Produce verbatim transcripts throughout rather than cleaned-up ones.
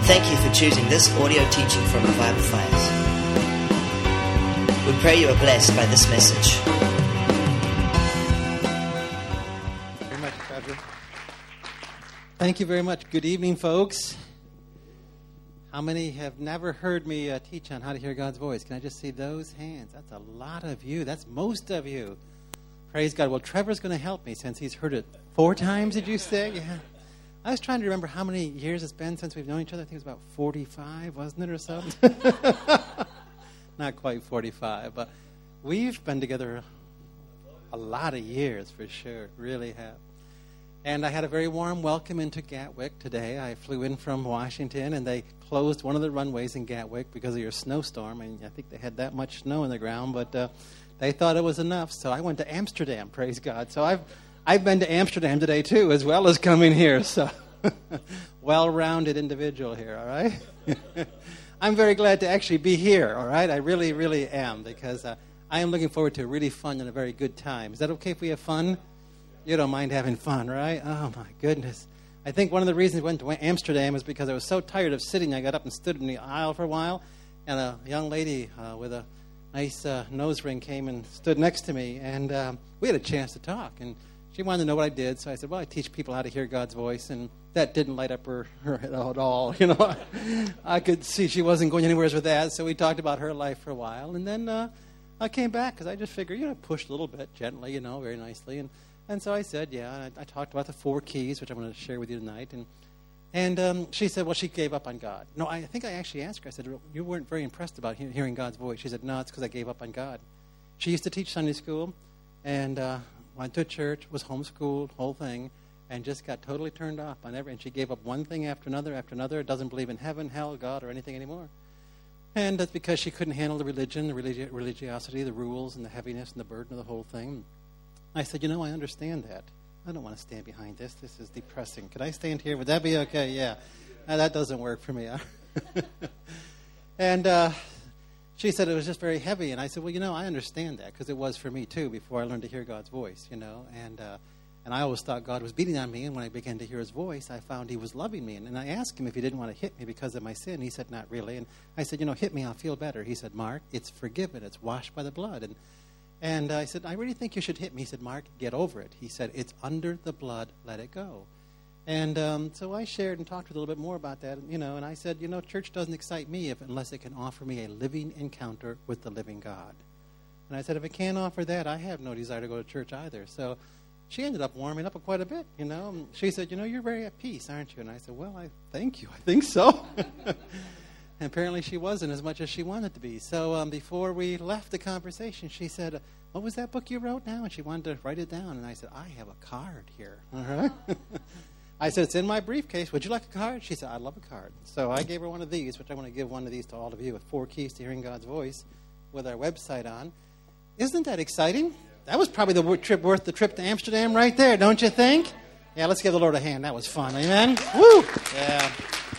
Thank you for choosing this audio teaching from Revival Fires. We pray you are blessed by this message. Very much, Trevor. Thank you very much. Good evening, folks. How many have never heard me uh, teach on how to hear God's voice? Can I just see those hands? That's a lot of you. That's most of you. Praise God. Well, Trevor's going to help me since he's heard it four times, did you say? Yeah. I was trying to remember how many years it's been since we've known each other. I think it was about forty-five, wasn't it, or something? Not quite forty-five, but we've been together a lot of years for sure. Really have. And I had a very warm welcome into Gatwick today. I flew in from Washington, and they closed one of the runways in Gatwick because of your snowstorm. And I think they had that much snow on the ground, but uh, they thought it was enough. So I went to Amsterdam, praise God. So I've I've been to Amsterdam today, too, as well as coming here. So well-rounded individual here, all right? I'm very glad to actually be here, all right? I really, really am, because uh, I am looking forward to a really fun and a very good time. Is that okay if we have fun? You don't mind having fun, right? Oh, my goodness. I think one of the reasons I went to Amsterdam is because I was so tired of sitting. I got up and stood in the aisle for a while, and a young lady uh, with a nice uh, nose ring came and stood next to me, and uh, we had a chance to talk, and she wanted to know what I did, so I said, well, I teach people how to hear God's voice, and that didn't light up her, her head at all. You know, I could see she wasn't going anywhere with that, so we talked about her life for a while, and then uh, I came back because I just figured, you know, pushed a little bit gently, you know, very nicely, and, and so I said, yeah, I, I talked about the four keys, which I'm going to share with you tonight, and and um, she said, well, she gave up on God. No, I think I actually asked her, I said, you weren't very impressed about he- hearing God's voice. She said, no, it's because I gave up on God. She used to teach Sunday school, and uh, went to church, was homeschooled, whole thing, and just got totally turned off on everything. And she gave up one thing after another after another. Doesn't believe in heaven, hell, God, or anything anymore. And that's because she couldn't handle the religion, the religi- religiosity, the rules, and the heaviness and the burden of the whole thing. I said, you know, I understand that. I don't want to stand behind this. This is depressing. Could I stand here? Would that be okay? Yeah. No, that doesn't work for me. and uh, she said it was just very heavy. And I said, well, you know, I understand that because it was for me, too, before I learned to hear God's voice, you know. And uh, and I always thought God was beating on me. And when I began to hear his voice, I found he was loving me. And, and I asked him if he didn't want to hit me because of my sin. He said, not really. And I said, you know, hit me, I'll feel better. He said, Mark, it's forgiven. It's washed by the blood. And And I said, I really think you should hit me. He said, Mark, get over it. He said, it's under the blood, let it go. And um, so I shared and talked a little bit more about that, you know, and I said, you know, church doesn't excite me if, unless it can offer me a living encounter with the living God. And I said, if it can't offer that, I have no desire to go to church either. So she ended up warming up quite a bit, you know. She said, you know, you're very at peace, aren't you? And I said, well, I thank you. I think so. And apparently she wasn't as much as she wanted to be. So um, before we left the conversation, she said, what was that book you wrote now? And she wanted to write it down. And I said, I have a card here. All right. I said, it's in my briefcase. Would you like a card? She said, I'd love a card. So I gave her one of these, which I want to give one of these to all of you, with four keys to hearing God's voice with our website on. Isn't that exciting? That was probably the trip worth the trip to Amsterdam right there, don't you think? Yeah, let's give the Lord a hand. That was fun. Amen? Woo! Yeah.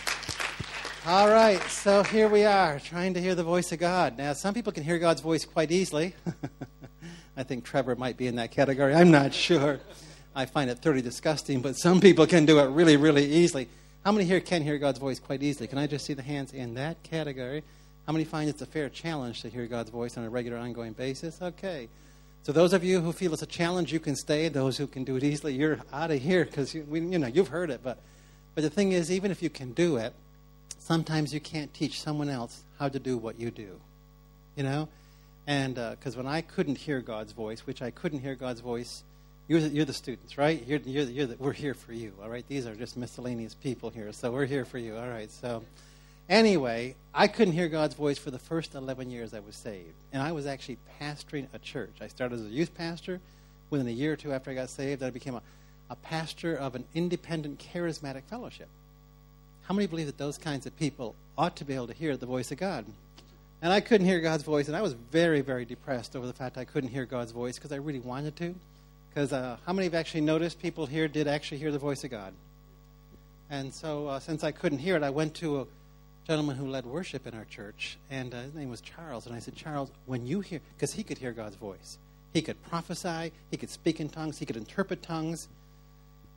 All right, so here we are, trying to hear the voice of God. Now, some people can hear God's voice quite easily. I think Trevor might be in that category. I'm not sure. I find it thoroughly disgusting, but some people can do it really, really easily. How many here can hear God's voice quite easily? Can I just see the hands in that category? How many find it's a fair challenge to hear God's voice on a regular, ongoing basis? Okay. So those of you who feel it's a challenge, you can stay. Those who can do it easily, you're out of here because you, you know you've heard it. But but the thing is, even if you can do it, sometimes you can't teach someone else how to do what you do, you know? And because uh, when I couldn't hear God's voice, which I couldn't hear God's voice, you're the, you're the students, right? You're, you're, the, you're the, we're here for you, all right? These are just miscellaneous people here, so we're here for you, all right? So anyway, I couldn't hear God's voice for the first eleven years I was saved. And I was actually pastoring a church. I started as a youth pastor. Within a year or two after I got saved, I became a, a pastor of an independent charismatic fellowship. How many believe that those kinds of people ought to be able to hear the voice of God? And I couldn't hear God's voice, and I was very, very depressed over the fact I couldn't hear God's voice because I really wanted to. Because uh, how many have actually noticed people here did actually hear the voice of God? And so uh, since I couldn't hear it, I went to a gentleman who led worship in our church, and uh, his name was Charles. And I said, Charles, when you hear, because he could hear God's voice. He could prophesy, he could speak in tongues, he could interpret tongues.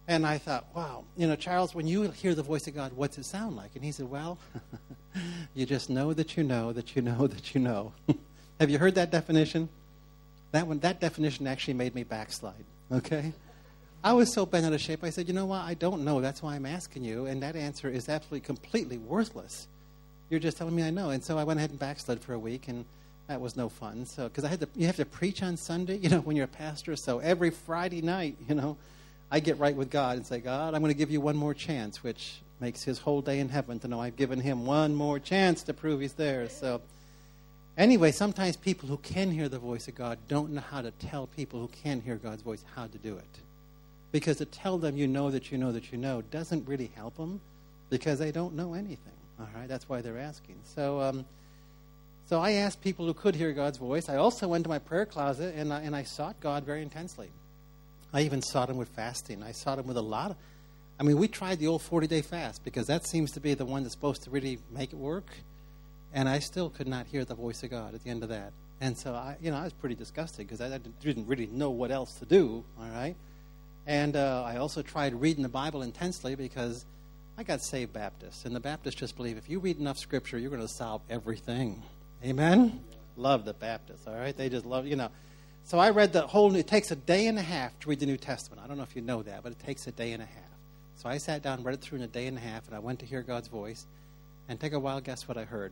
And I thought, wow, you know, Charles, when you hear the voice of God, what's it sound like? And he said, well, you just know that you know that you know that you know. Have you heard that definition? That one, that definition actually made me backslide, okay? I was so bent out of shape, I said, you know what, I don't know. That's why I'm asking you. And that answer is absolutely, completely worthless. You're just telling me I know. And so I went ahead and backslid for a week, and that was no fun. So, because I had to, you have to preach on Sunday, you know, when you're a pastor. So every Friday night, you know, I get right with God and say, God, I'm going to give you one more chance, which makes his whole day in heaven to know I've given him one more chance to prove he's there. So anyway, sometimes people who can hear the voice of God don't know how to tell people who can hear God's voice how to do it. Because to tell them you know that you know that you know doesn't really help them because they don't know anything. All right, that's why they're asking. So um, so I asked people who could hear God's voice. I also went to my prayer closet and I, and I sought God very intensely. I even sought him with fasting. I sought him with a lot of, I mean, we tried the old forty-day fast because that seems to be the one that's supposed to really make it work. And I still could not hear the voice of God at the end of that. And so, I, you know, I was pretty disgusted because I didn't really know what else to do, all right? And uh, I also tried reading the Bible intensely because I got saved Baptist. And the Baptists just believe if you read enough Scripture, you're going to solve everything. Amen? Love the Baptists, all right? They just love, you know. So I read the whole, it takes a day and a half to read the New Testament. I don't know if you know that, but it takes a day and a half. So I sat down and read it through in a day and a half, and I went to hear God's voice. And take a while, guess what I heard?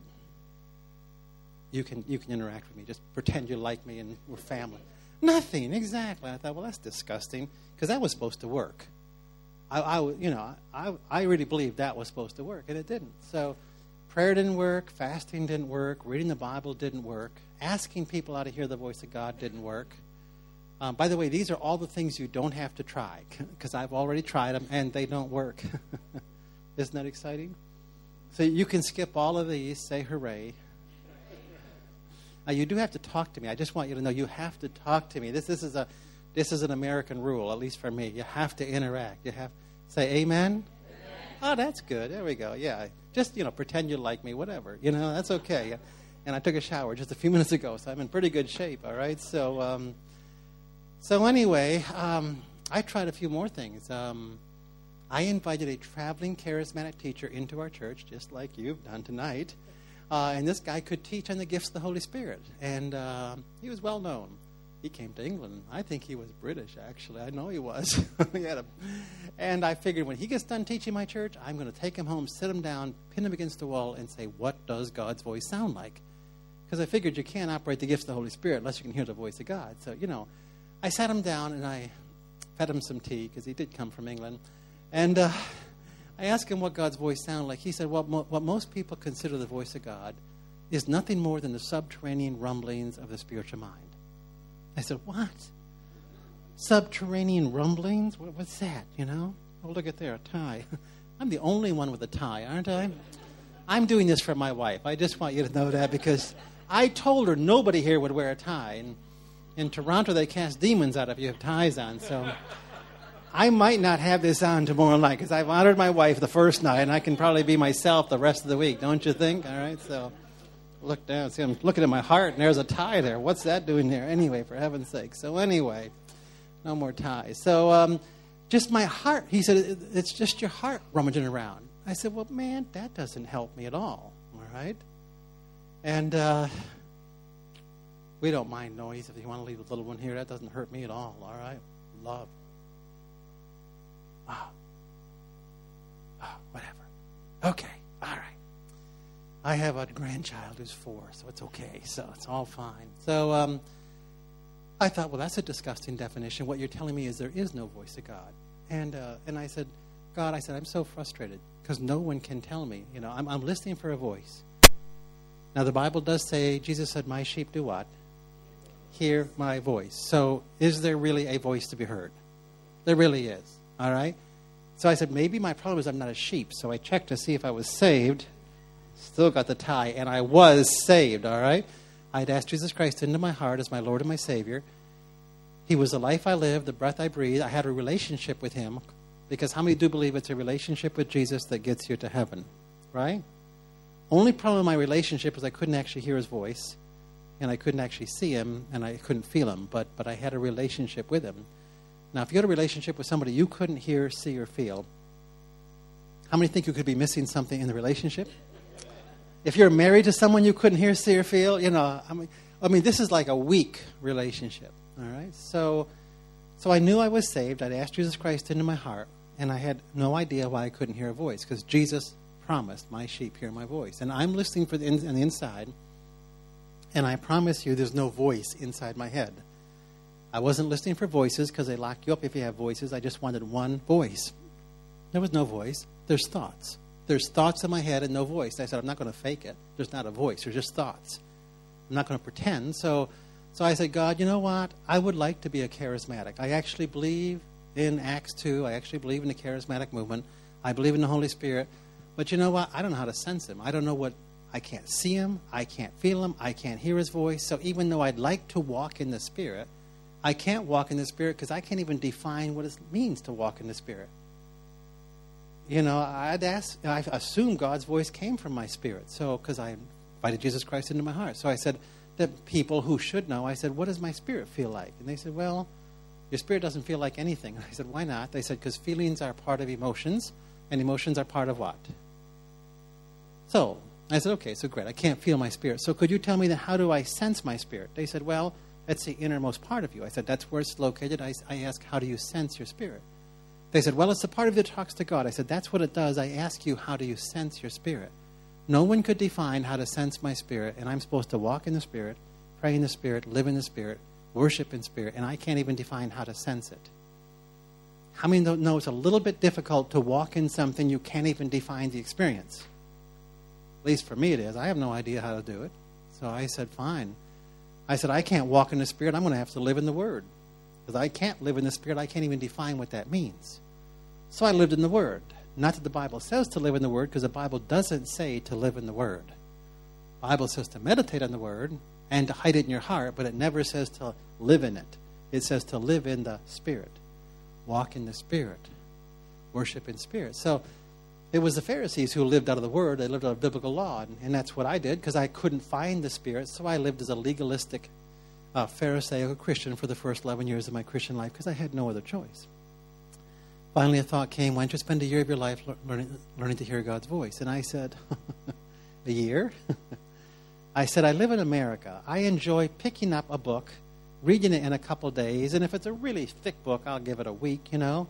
You can you can interact with me. Just pretend you like me and we're family. Nothing, exactly. I thought, well, that's disgusting, because that was supposed to work. I, I you know, I, I really believed that was supposed to work, and it didn't. So prayer didn't work, fasting didn't work, reading the Bible didn't work, asking people how to hear the voice of God didn't work. Um, by the way, these are all the things you don't have to try, because I've already tried them, and they don't work. Isn't that exciting? So you can skip all of these, say hooray. Now, you do have to talk to me. I just want you to know you have to talk to me. This, this, is, a, this is an American rule, at least for me. You have to interact. You have to say amen? Amen. Oh, that's good. There we go. Yeah. Just, you know, pretend you like me, whatever. You know, that's okay. And I took a shower just a few minutes ago, so I'm in pretty good shape, all right? So, um, so anyway, um, I tried a few more things. Um, I invited a traveling charismatic teacher into our church, just like you've done tonight. Uh, and this guy could teach on the gifts of the Holy Spirit. And uh, he was well known. He came to England. I think he was British, actually. I know he was. he had a, and I figured when he gets done teaching my church, I'm going to take him home, sit him down, pin him against the wall, and say, what does God's voice sound like? Because I figured you can't operate the gifts of the Holy Spirit unless you can hear the voice of God. So, you know, I sat him down and I fed him some tea, because he did come from England. And uh, I asked him what God's voice sounded like. He said, well, mo- what most people consider the voice of God is nothing more than the subterranean rumblings of the spiritual mind. I said, what? Subterranean rumblings? What, what's that, you know? Oh, look at there, a tie. I'm the only one with a tie, aren't I? I'm doing this for my wife. I just want you to know that, because I told her nobody here would wear a tie. And in Toronto, they cast demons out if you have ties on, so I might not have this on tomorrow night, because I've honored my wife the first night, and I can probably be myself the rest of the week, don't you think? All right, so look down. See, I'm looking at my heart, and there's a tie there. What's that doing there? Anyway, for heaven's sake. So anyway, no more ties. So um, just my heart. He said, it's just your heart rummaging around. I said, well, man, that doesn't help me at all, all right? And uh, we don't mind noise. If you want to leave a little one here, that doesn't hurt me at all, all right? Love. Oh. Oh, whatever. Okay, all right. I have a grandchild who's four, so it's okay. So it's all fine. So um, I thought, well, that's a disgusting definition. What you're telling me is there is no voice of God. And uh, and I said, God, I said, I'm so frustrated because no one can tell me. You know, I'm, I'm listening for a voice. Now, the Bible does say, Jesus said, my sheep do what? Hear my voice. So is there really a voice to be heard? There really is. All right? So I said, maybe my problem is I'm not a sheep. So I checked to see if I was saved. Still got the tie, and I was saved, all right? I had asked Jesus Christ into my heart as my Lord and my Savior. He was the life I lived, the breath I breathed. I had a relationship with him, because how many do believe it's a relationship with Jesus that gets you to heaven, right? Only problem with my relationship is I couldn't actually hear his voice, and I couldn't actually see him, and I couldn't feel him, but but I had a relationship with him. Now, if you had a relationship with somebody you couldn't hear, see, or feel, how many think you could be missing something in the relationship? If you're married to someone you couldn't hear, see, or feel, you know, I mean, I mean, this is like a weak relationship, all right? So, so I knew I was saved. I'd asked Jesus Christ into my heart, and I had no idea why I couldn't hear a voice, because Jesus promised, my sheep hear my voice. And I'm listening for the in, on the inside, and I promise you there's no voice inside my head. I wasn't listening for voices because they lock you up if you have voices. I just wanted one voice. There was no voice. There's thoughts. There's thoughts in my head and no voice. I said, I'm not going to fake it. There's not a voice. There's just thoughts. I'm not going to pretend. So, so I said, God, you know what? I would like to be a charismatic. I actually believe in Acts two. I actually believe in the charismatic movement. I believe in the Holy Spirit. But you know what? I don't know how to sense him. I don't know what, I can't see him. I can't feel him. I can't hear his voice. So even though I'd like to walk in the Spirit, I can't walk in the Spirit because I can't even define what it means to walk in the Spirit. You know, I'd ask, I assume God's voice came from my spirit. So, because I invited Jesus Christ into my heart. So I said to people who should know, I said, what does my spirit feel like? And they said, well, your spirit doesn't feel like anything. And I said, why not? They said, because feelings are part of emotions, and emotions are part of what? So I said, okay, so great. I can't feel my spirit. So could you tell me then, how do I sense my spirit? They said, well, that's the innermost part of you. I said, that's where it's located. I, I asked, how do you sense your spirit? They said, well, it's the part of you that talks to God. I said, that's what it does. I ask you, how do you sense your spirit? No one could define how to sense my spirit, and I'm supposed to walk in the Spirit, pray in the Spirit, live in the Spirit, worship in Spirit, and I can't even define how to sense it. How many know it's a little bit difficult to walk in something you can't even define the experience? At least for me it is. I have no idea how to do it. So I said, fine. I said, I can't walk in the Spirit. I'm going to have to live in the Word. Because I can't live in the Spirit. I can't even define what that means. So I lived in the Word. Not that the Bible says to live in the Word, because the Bible doesn't say to live in the Word. The Bible says to meditate on the Word and to hide it in your heart, but it never says to live in it. It says to live in the Spirit. Walk in the Spirit. Worship in Spirit. So it was the Pharisees who lived out of the Word. They lived out of biblical law, and, and that's what I did, because I couldn't find the Spirit, so I lived as a legalistic uh, Pharisaical Christian for the first eleven years of my Christian life, because I had no other choice. Finally, a thought came, why don't you spend a year of your life learning, learning to hear God's voice? And I said, a year? I said, I live in America. I enjoy picking up a book, reading it in a couple days, and if it's a really thick book, I'll give it a week, you know.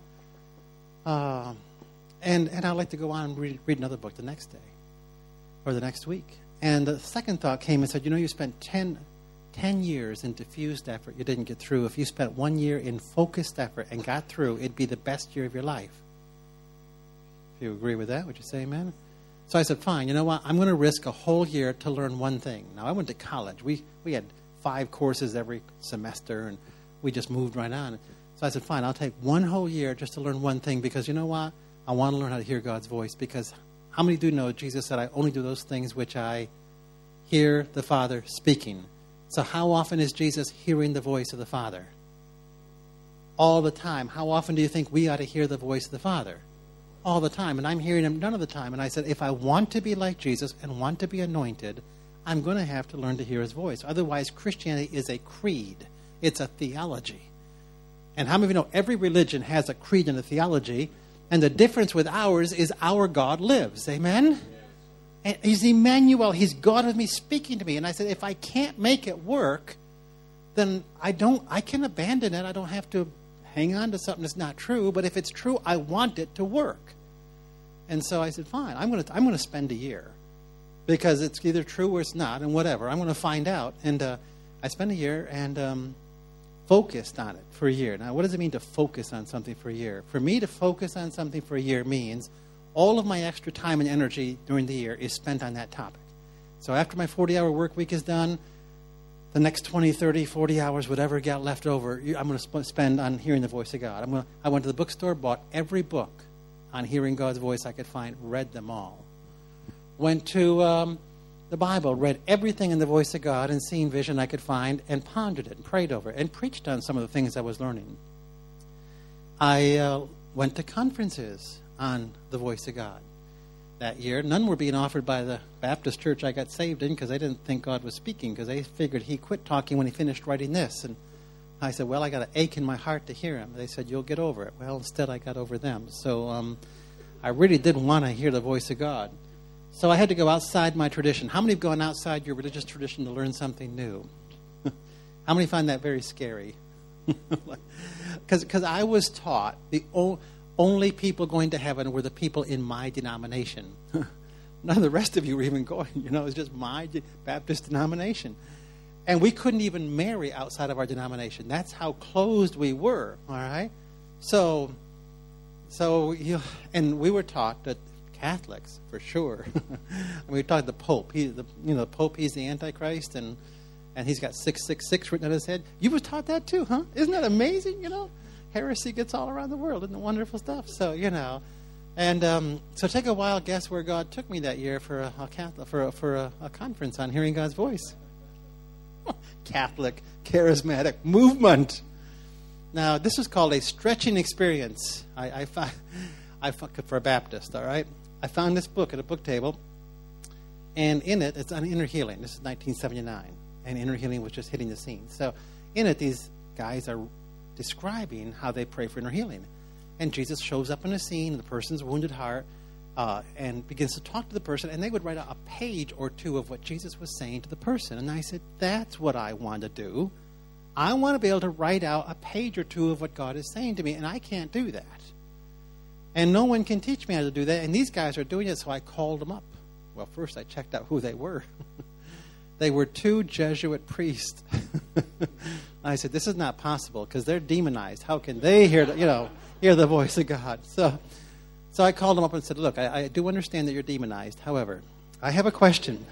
Uh, and and I like to go on and read, read another book the next day or the next week. And the second thought came and said, you know, you spent ten, ten years in diffused effort you didn't get through. If you spent one year in focused effort and got through, it'd be the best year of your life. If you agree with that, would you say amen? So I said, fine, you know what? I'm going to risk a whole year to learn one thing. Now, I went to college. We we had five courses every semester, and we just moved right on. So I said, fine, I'll take one whole year just to learn one thing, because you know what? I want to learn how to hear God's voice, because how many do know Jesus said, I only do those things which I hear the Father speaking. So how often is Jesus hearing the voice of the Father? All the time. How often do you think we ought to hear the voice of the Father? All the time. And I'm hearing him none of the time. And I said, if I want to be like Jesus and want to be anointed, I'm going to have to learn to hear his voice. Otherwise, Christianity is a creed. It's a theology. And how many of you know every religion has a creed and a theology, and the difference with ours is our God lives. Amen? And he's Emmanuel. He's God with me, speaking to me. And I said, if I can't make it work, then I don't. I can abandon it. I don't have to hang on to something that's not true. But if it's true, I want it to work. And so I said, fine. I'm going to. I'm going to spend a year, because it's either true or it's not, and whatever. I'm going to find out. And uh, I spent a year and um, focused on it for a year. Now, what does it mean to focus on something for a year? For me to focus on something for a year means all of my extra time and energy during the year is spent on that topic. So after my forty-hour work week is done, the next twenty, thirty, forty hours, whatever got left over, I'm going to sp- spend on hearing the voice of God. I'm going to, I went to the bookstore, bought every book on hearing God's voice I could find, read them all. Went to um, the Bible, read everything in the voice of God and seen vision I could find, and pondered it and prayed over it and preached on some of the things I was learning. I uh, went to conferences on the voice of God that year. None were being offered by the Baptist church I got saved in, because they didn't think God was speaking, because they figured he quit talking when he finished writing this. And I said, well, I got an ache in my heart to hear him. They said, you'll get over it. Well, instead I got over them. So um, I really didn't want to hear the voice of God. So I had to go outside my tradition. How many have gone outside your religious tradition to learn something new? How many find that very scary? Because I was taught the o- only people going to heaven were the people in my denomination. None of the rest of you were even going. You know, it was just my Baptist denomination. And we couldn't even marry outside of our denomination. That's how closed we were, all right? So, so you, and we were taught that Catholics, for sure. And we were taught the Pope. He, the, you know, the Pope, he's the Antichrist, and and he's got six six six written on his head. You were taught that too, huh? Isn't that amazing, you know? Heresy gets all around the world. Isn't it wonderful stuff? So, you know. And um, so take a wild guess where God took me that year for a, a Catholic, for a, for a, a conference on hearing God's voice. Catholic charismatic movement. Now, this is called a stretching experience. I, I found, I found for a Baptist. All right, I found this book at a book table, and in it, it's on inner healing. This is nineteen seventy-nine, and inner healing was just hitting the scene. So, in it, these guys are describing how they pray for inner healing, and Jesus shows up on the scene, the person's wounded heart. Uh, and begins to talk to the person, and they would write a, a page or two of what Jesus was saying to the person. And I said, that's what I want to do. I want to be able to write out a page or two of what God is saying to me, and I can't do that. And no one can teach me how to do that, and these guys are doing it, so I called them up. Well, first I checked out who they were. They were two Jesuit priests. I said, this is not possible, because they're demonized. How can they hear the, you know, hear the voice of God? So... So I called them up and said, look, I, I do understand that you're demonized. However, I have a question.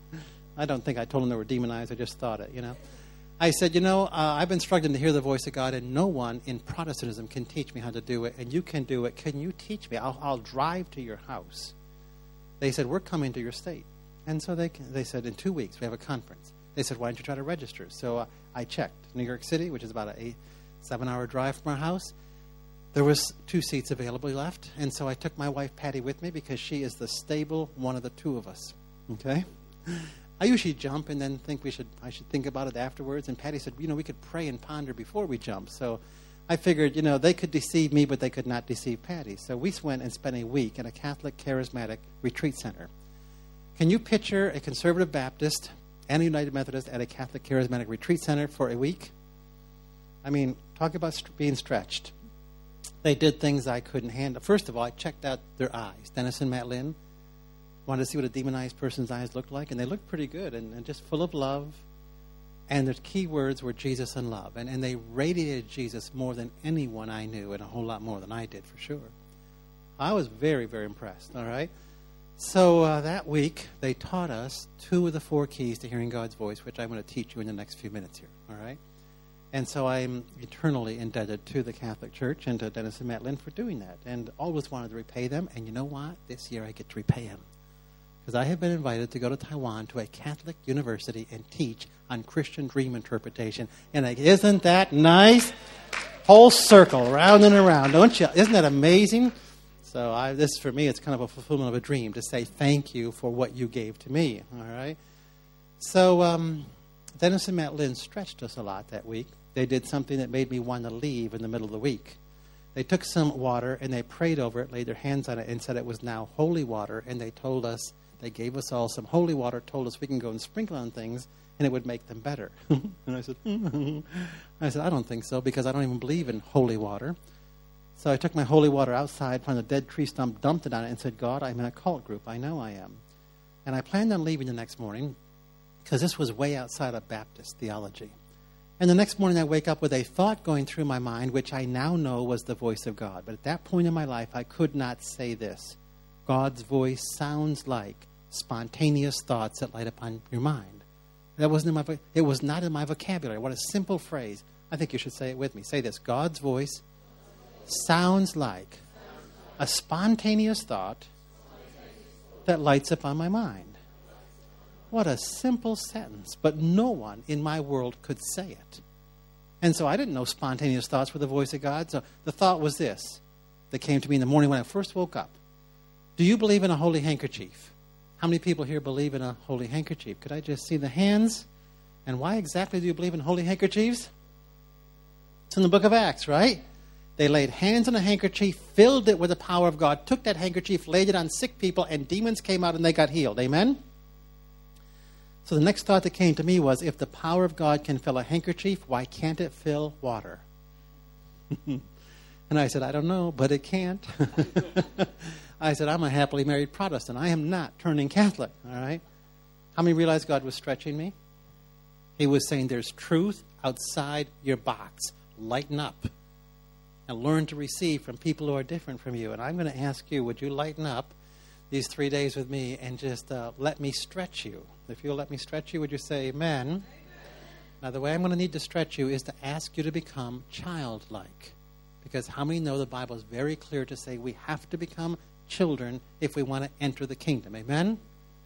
I don't think I told them they were demonized. I just thought it, you know. I said, you know, uh, I've been struggling to hear the voice of God, and no one in Protestantism can teach me how to do it, and you can do it. Can you teach me? I'll, I'll drive to your house. They said, we're coming to your state. And so they they said, in two weeks, we have a conference. They said, why don't you try to register? So uh, I checked. New York City, which is about a eight, seven-hour drive from our house. There was two seats available left, and so I took my wife, Patty, with me because she is the stable one of the two of us, okay? I usually jump and then think we should I should think about it afterwards, and Patty said, you know, we could pray and ponder before we jump. So I figured, you know, they could deceive me, but they could not deceive Patty. So we went and spent a week in a Catholic charismatic retreat center. Can you picture a conservative Baptist and a United Methodist at a Catholic charismatic retreat center for a week? I mean, talk about st- being stretched. They did things I couldn't handle. First of all, I checked out their eyes. Dennis and Matt Lynn wanted to see what a demonized person's eyes looked like, and they looked pretty good and, and just full of love. And their key words were Jesus and love. And, and they radiated Jesus more than anyone I knew, and a whole lot more than I did, for sure. I was very, very impressed, all right? So uh, that week, they taught us two of the four keys to hearing God's voice, which I'm going to teach you in the next few minutes here, all right? And so I'm eternally indebted to the Catholic Church and to Dennis and Matt Lynn for doing that, and always wanted to repay them. And you know what? This year I get to repay them, because I have been invited to go to Taiwan to a Catholic university and teach on Christian dream interpretation. And like, isn't that nice? Whole circle, round and around, don't you? Isn't that amazing? So I, this, for me, it's kind of a fulfillment of a dream to say thank you for what you gave to me, all right? So um, Dennis and Matt Lynn stretched us a lot that week. They did something that made me want to leave in the middle of the week. They took some water and they prayed over it, laid their hands on it, and said it was now holy water. And they told us, they gave us all some holy water, told us we can go and sprinkle on things, and it would make them better. And I said, I said, I don't think so, because I don't even believe in holy water. So I took my holy water outside, found a dead tree stump, dumped it on it, and said, God, I'm in a cult group. I know I am. And I planned on leaving the next morning, because this was way outside of Baptist theology. And the next morning I wake up with a thought going through my mind, which I now know was the voice of God. But at that point in my life, I could not say this. God's voice sounds like spontaneous thoughts that light upon your mind. That wasn't in my. It was not in my vocabulary. What a simple phrase. I think you should say it with me. Say this. God's voice sounds like a spontaneous thought that lights upon my mind. What a simple sentence, but no one in my world could say it. And so I didn't know spontaneous thoughts were the voice of God. So the thought was this that came to me in the morning when I first woke up. Do you believe in a holy handkerchief? How many people here believe in a holy handkerchief? Could I just see the hands? And why exactly do you believe in holy handkerchiefs? It's in the book of Acts, right? They laid hands on a handkerchief, filled it with the power of God, took that handkerchief, laid it on sick people, and demons came out and they got healed. Amen? So the next thought that came to me was, if the power of God can fill a handkerchief, why can't it fill water? And I said, I don't know, but it can't. I said, I'm a happily married Protestant. I am not turning Catholic, all right? How many realized God was stretching me? He was saying there's truth outside your box. Lighten up and learn to receive from people who are different from you. And I'm going to ask you, would you lighten up these three days with me and just uh, let me stretch you? If you'll let me stretch you, would you say amen? Amen. Now, the way I'm going to need to stretch you is to ask you to become childlike. Because how many know the Bible is very clear to say we have to become children if we want to enter the kingdom? Amen?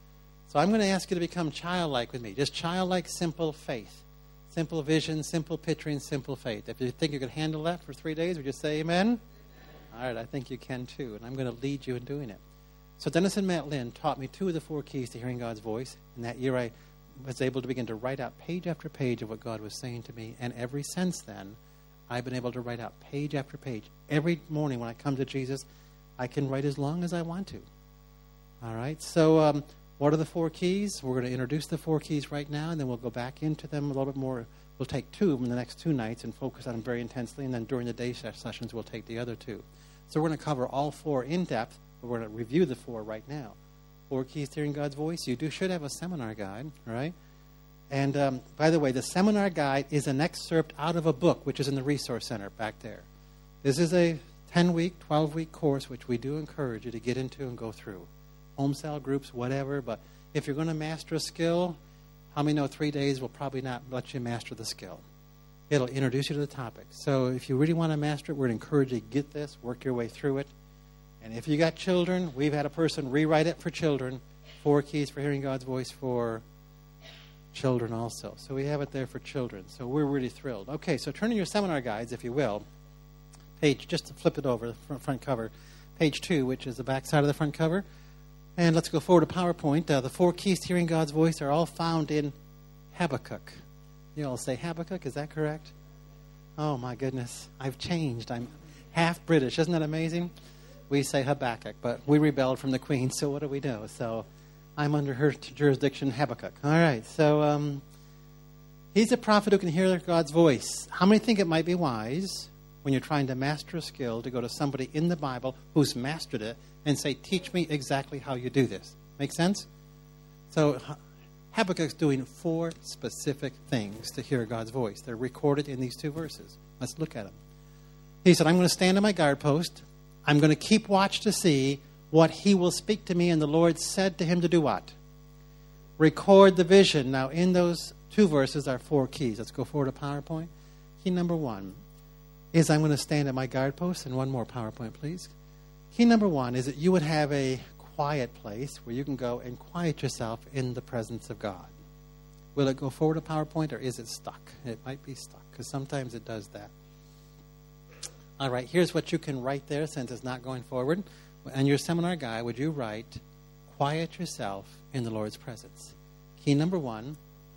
So I'm going to ask you to become childlike with me. Just childlike, simple faith. Simple vision, simple picturing, simple faith. If you think you can handle that for three days, would you say amen? Amen? All right, I think you can too. And I'm going to lead you in doing it. So Dennis and Matt Lynn taught me two of the four keys to hearing God's voice. And that year I was able to begin to write out page after page of what God was saying to me. And ever since then, I've been able to write out page after page. Every morning when I come to Jesus, I can write as long as I want to. All right, so um, what are the four keys? We're going to introduce the four keys right now, and then we'll go back into them a little bit more. We'll take two of them in the next two nights and focus on them very intensely, and then during the day sessions, we'll take the other two. So we're going to cover all four in depth, but we're going to review the four right now. Four keys to hearing God's voice. You do should have a seminar guide, all right? And um, by the way, the seminar guide is an excerpt out of a book, which is in the Resource Center back there. This is a ten-week, twelve-week course, which we do encourage you to get into and go through. Home cell groups, whatever. But if you're going to master a skill, how many know three days will probably not let you master the skill? It'll introduce you to the topic. So if you really want to master it, we're going to encourage you to get this, work your way through it. And if you got children, we've had a person rewrite it for children. Four keys for hearing God's voice for children also. So we have it there for children. So we're really thrilled. Okay, so turn in your seminar guides, if you will. Page, just to flip it over, the front, front cover. Page two, which is the back side of the front cover. And let's go forward to PowerPoint. Uh, the four keys to hearing God's voice are all found in Habakkuk. You all say Habakkuk, is that correct? Oh my goodness, I've changed. I'm half British. Isn't that amazing? We say Habakkuk, but we rebelled from the Queen, so what do we do? So I'm under her jurisdiction, Habakkuk. All right, so um, he's a prophet who can hear God's voice. How many think it might be wise, when you're trying to master a skill, to go to somebody in the Bible who's mastered it and say, teach me exactly how you do this? Make sense? So Habakkuk's doing four specific things to hear God's voice. They're recorded in these two verses. Let's look at them. He said, I'm going to stand on my guard post. I'm going to keep watch to see what he will speak to me. And the Lord said to him to do what? Record the vision. Now, in those two verses are four keys. Let's go forward to PowerPoint. Key number one is I'm going to stand at my guard post. And one more PowerPoint, please. Key number one is that you would have a quiet place where you can go and quiet yourself in the presence of God. Will it go forward to PowerPoint, or is it stuck? It might be stuck, because sometimes it does that. All right, here's what you can write there since it's not going forward. On your seminar guide, would you write, quiet yourself in the Lord's presence? Key number one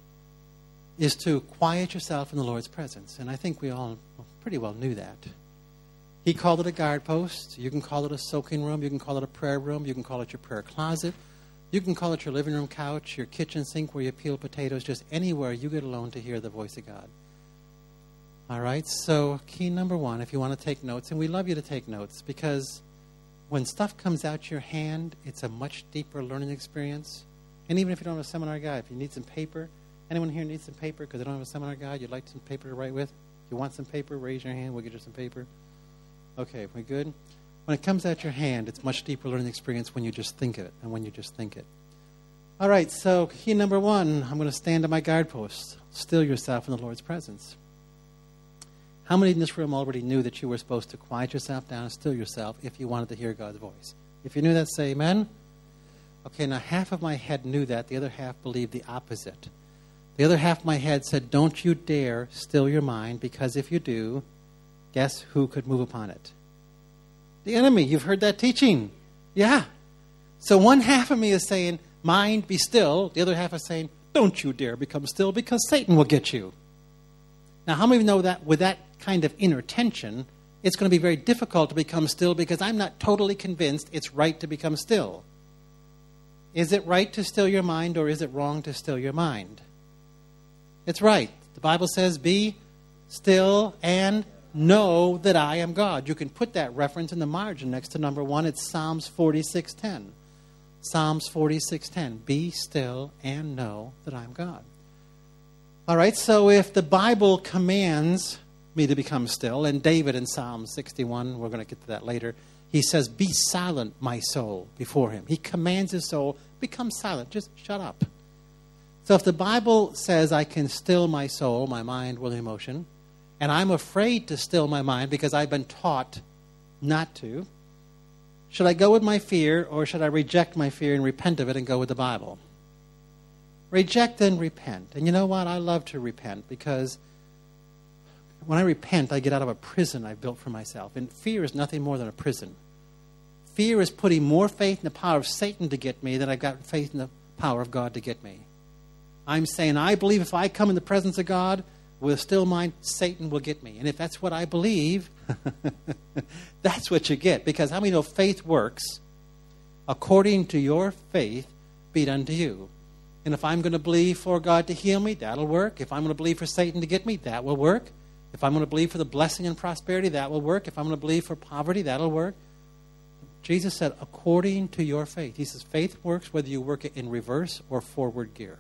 is to quiet yourself in the Lord's presence. And I think we all pretty well knew that. He called it a guard post. You can call it a soaking room. You can call it a prayer room. You can call it your prayer closet. You can call it your living room couch, your kitchen sink where you peel potatoes, just anywhere you get alone to hear the voice of God. All right, so key number one, if you want to take notes, and we love you to take notes, because when stuff comes out your hand, it's a much deeper learning experience. And even if you don't have a seminar guide, if you need some paper, anyone here needs some paper because they don't have a seminar guide, you'd like some paper to write with? If you want some paper, raise your hand, we'll get you some paper. Okay, we good? When it comes out your hand, it's much deeper learning experience when you just think it, and when you just think it. All right, so key number one, I'm going to stand at my guard post. Still yourself in the Lord's presence. How many in this room already knew that you were supposed to quiet yourself down and still yourself if you wanted to hear God's voice? If you knew that, say amen. Okay, now half of my head knew that. The other half believed the opposite. The other half of my head said, don't you dare still your mind, because if you do, guess who could move upon it? The enemy. You've heard that teaching. Yeah. So one half of me is saying, mind, be still. The other half is saying, don't you dare become still, because Satan will get you. Now, how many of you know that with that kind of inner tension, it's going to be very difficult to become still because I'm not totally convinced it's right to become still. Is it right to still your mind, or is it wrong to still your mind? It's right. The Bible says, be still and know that I am God. You can put that reference in the margin next to number one. It's Psalms forty-six ten. Psalms forty-six ten. Be still and know that I am God. All right, so if the Bible commands me to become still, and David in Psalm sixty-one, we're going to get to that later, he says, be silent, my soul, before him. He commands his soul, become silent, just shut up. So if the Bible says I can still my soul, my mind, will, emotion, and I'm afraid to still my mind because I've been taught not to, should I go with my fear, or should I reject my fear and repent of it and go with the Bible? Reject and repent. And you know what? I love to repent because when I repent, I get out of a prison I've built for myself. And fear is nothing more than a prison. Fear is putting more faith in the power of Satan to get me than I've got faith in the power of God to get me. I'm saying, I believe if I come in the presence of God with a still mind, Satan will get me. And if that's what I believe, that's what you get. Because how many know faith works? According to your faith, be it unto you. And if I'm going to believe for God to heal me, that'll work. If I'm going to believe for Satan to get me, that will work. If I'm going to believe for the blessing and prosperity, that will work. If I'm going to believe for poverty, that'll work. Jesus said, according to your faith. He says, faith works whether you work it in reverse or forward gear.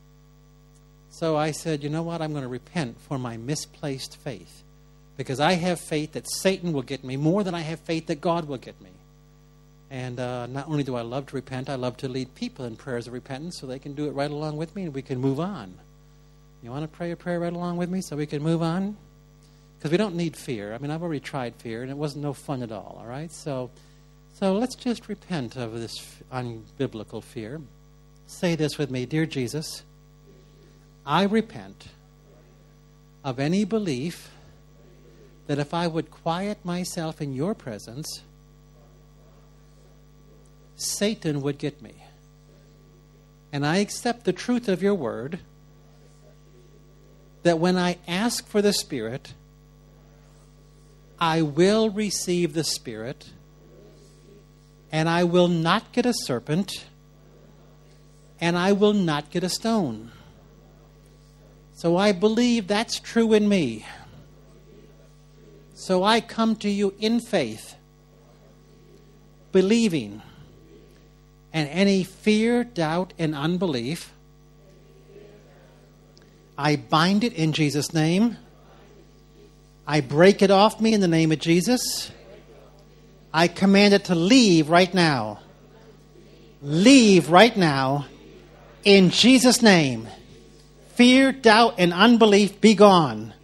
So I said, you know what? I'm going to repent for my misplaced faith. Because I have faith that Satan will get me more than I have faith that God will get me. And uh, not only do I love to repent, I love to lead people in prayers of repentance so they can do it right along with me and we can move on. You want to pray a prayer right along with me so we can move on? Because we don't need fear. I mean, I've already tried fear, and it wasn't no fun at all, all right? So so let's just repent of this unbiblical fear. Say this with me. Dear Jesus, I repent of any belief that if I would quiet myself in your presence, Satan would get me. And I accept the truth of your word that when I ask for the Spirit, I will receive the Spirit, and I will not get a serpent, and I will not get a stone. So I believe that's true in me. So I come to you in faith, believing, and any fear, doubt, and unbelief, I bind it in Jesus' name. I break it off me in the name of Jesus. I command it to leave right now. Leave right now in Jesus' name. Fear, doubt, and unbelief be gone.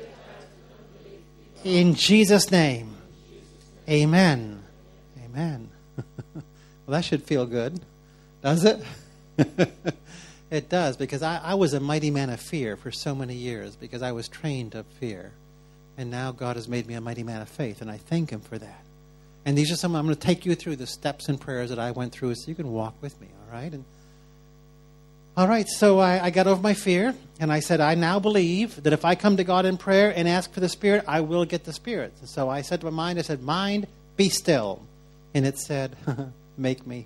In Jesus' name. Amen. Amen. Well, that should feel good. Does it? It does, because I, I was a mighty man of fear for so many years because I was trained of fear. And now God has made me a mighty man of faith, and I thank Him for that. And these are some, I'm going to take you through the steps and prayers that I went through so you can walk with me, all right? And all right, so I, I got over my fear, and I said, I now believe that if I come to God in prayer and ask for the Spirit, I will get the Spirit. So I said to my mind, I said, mind, be still. And it said, make me.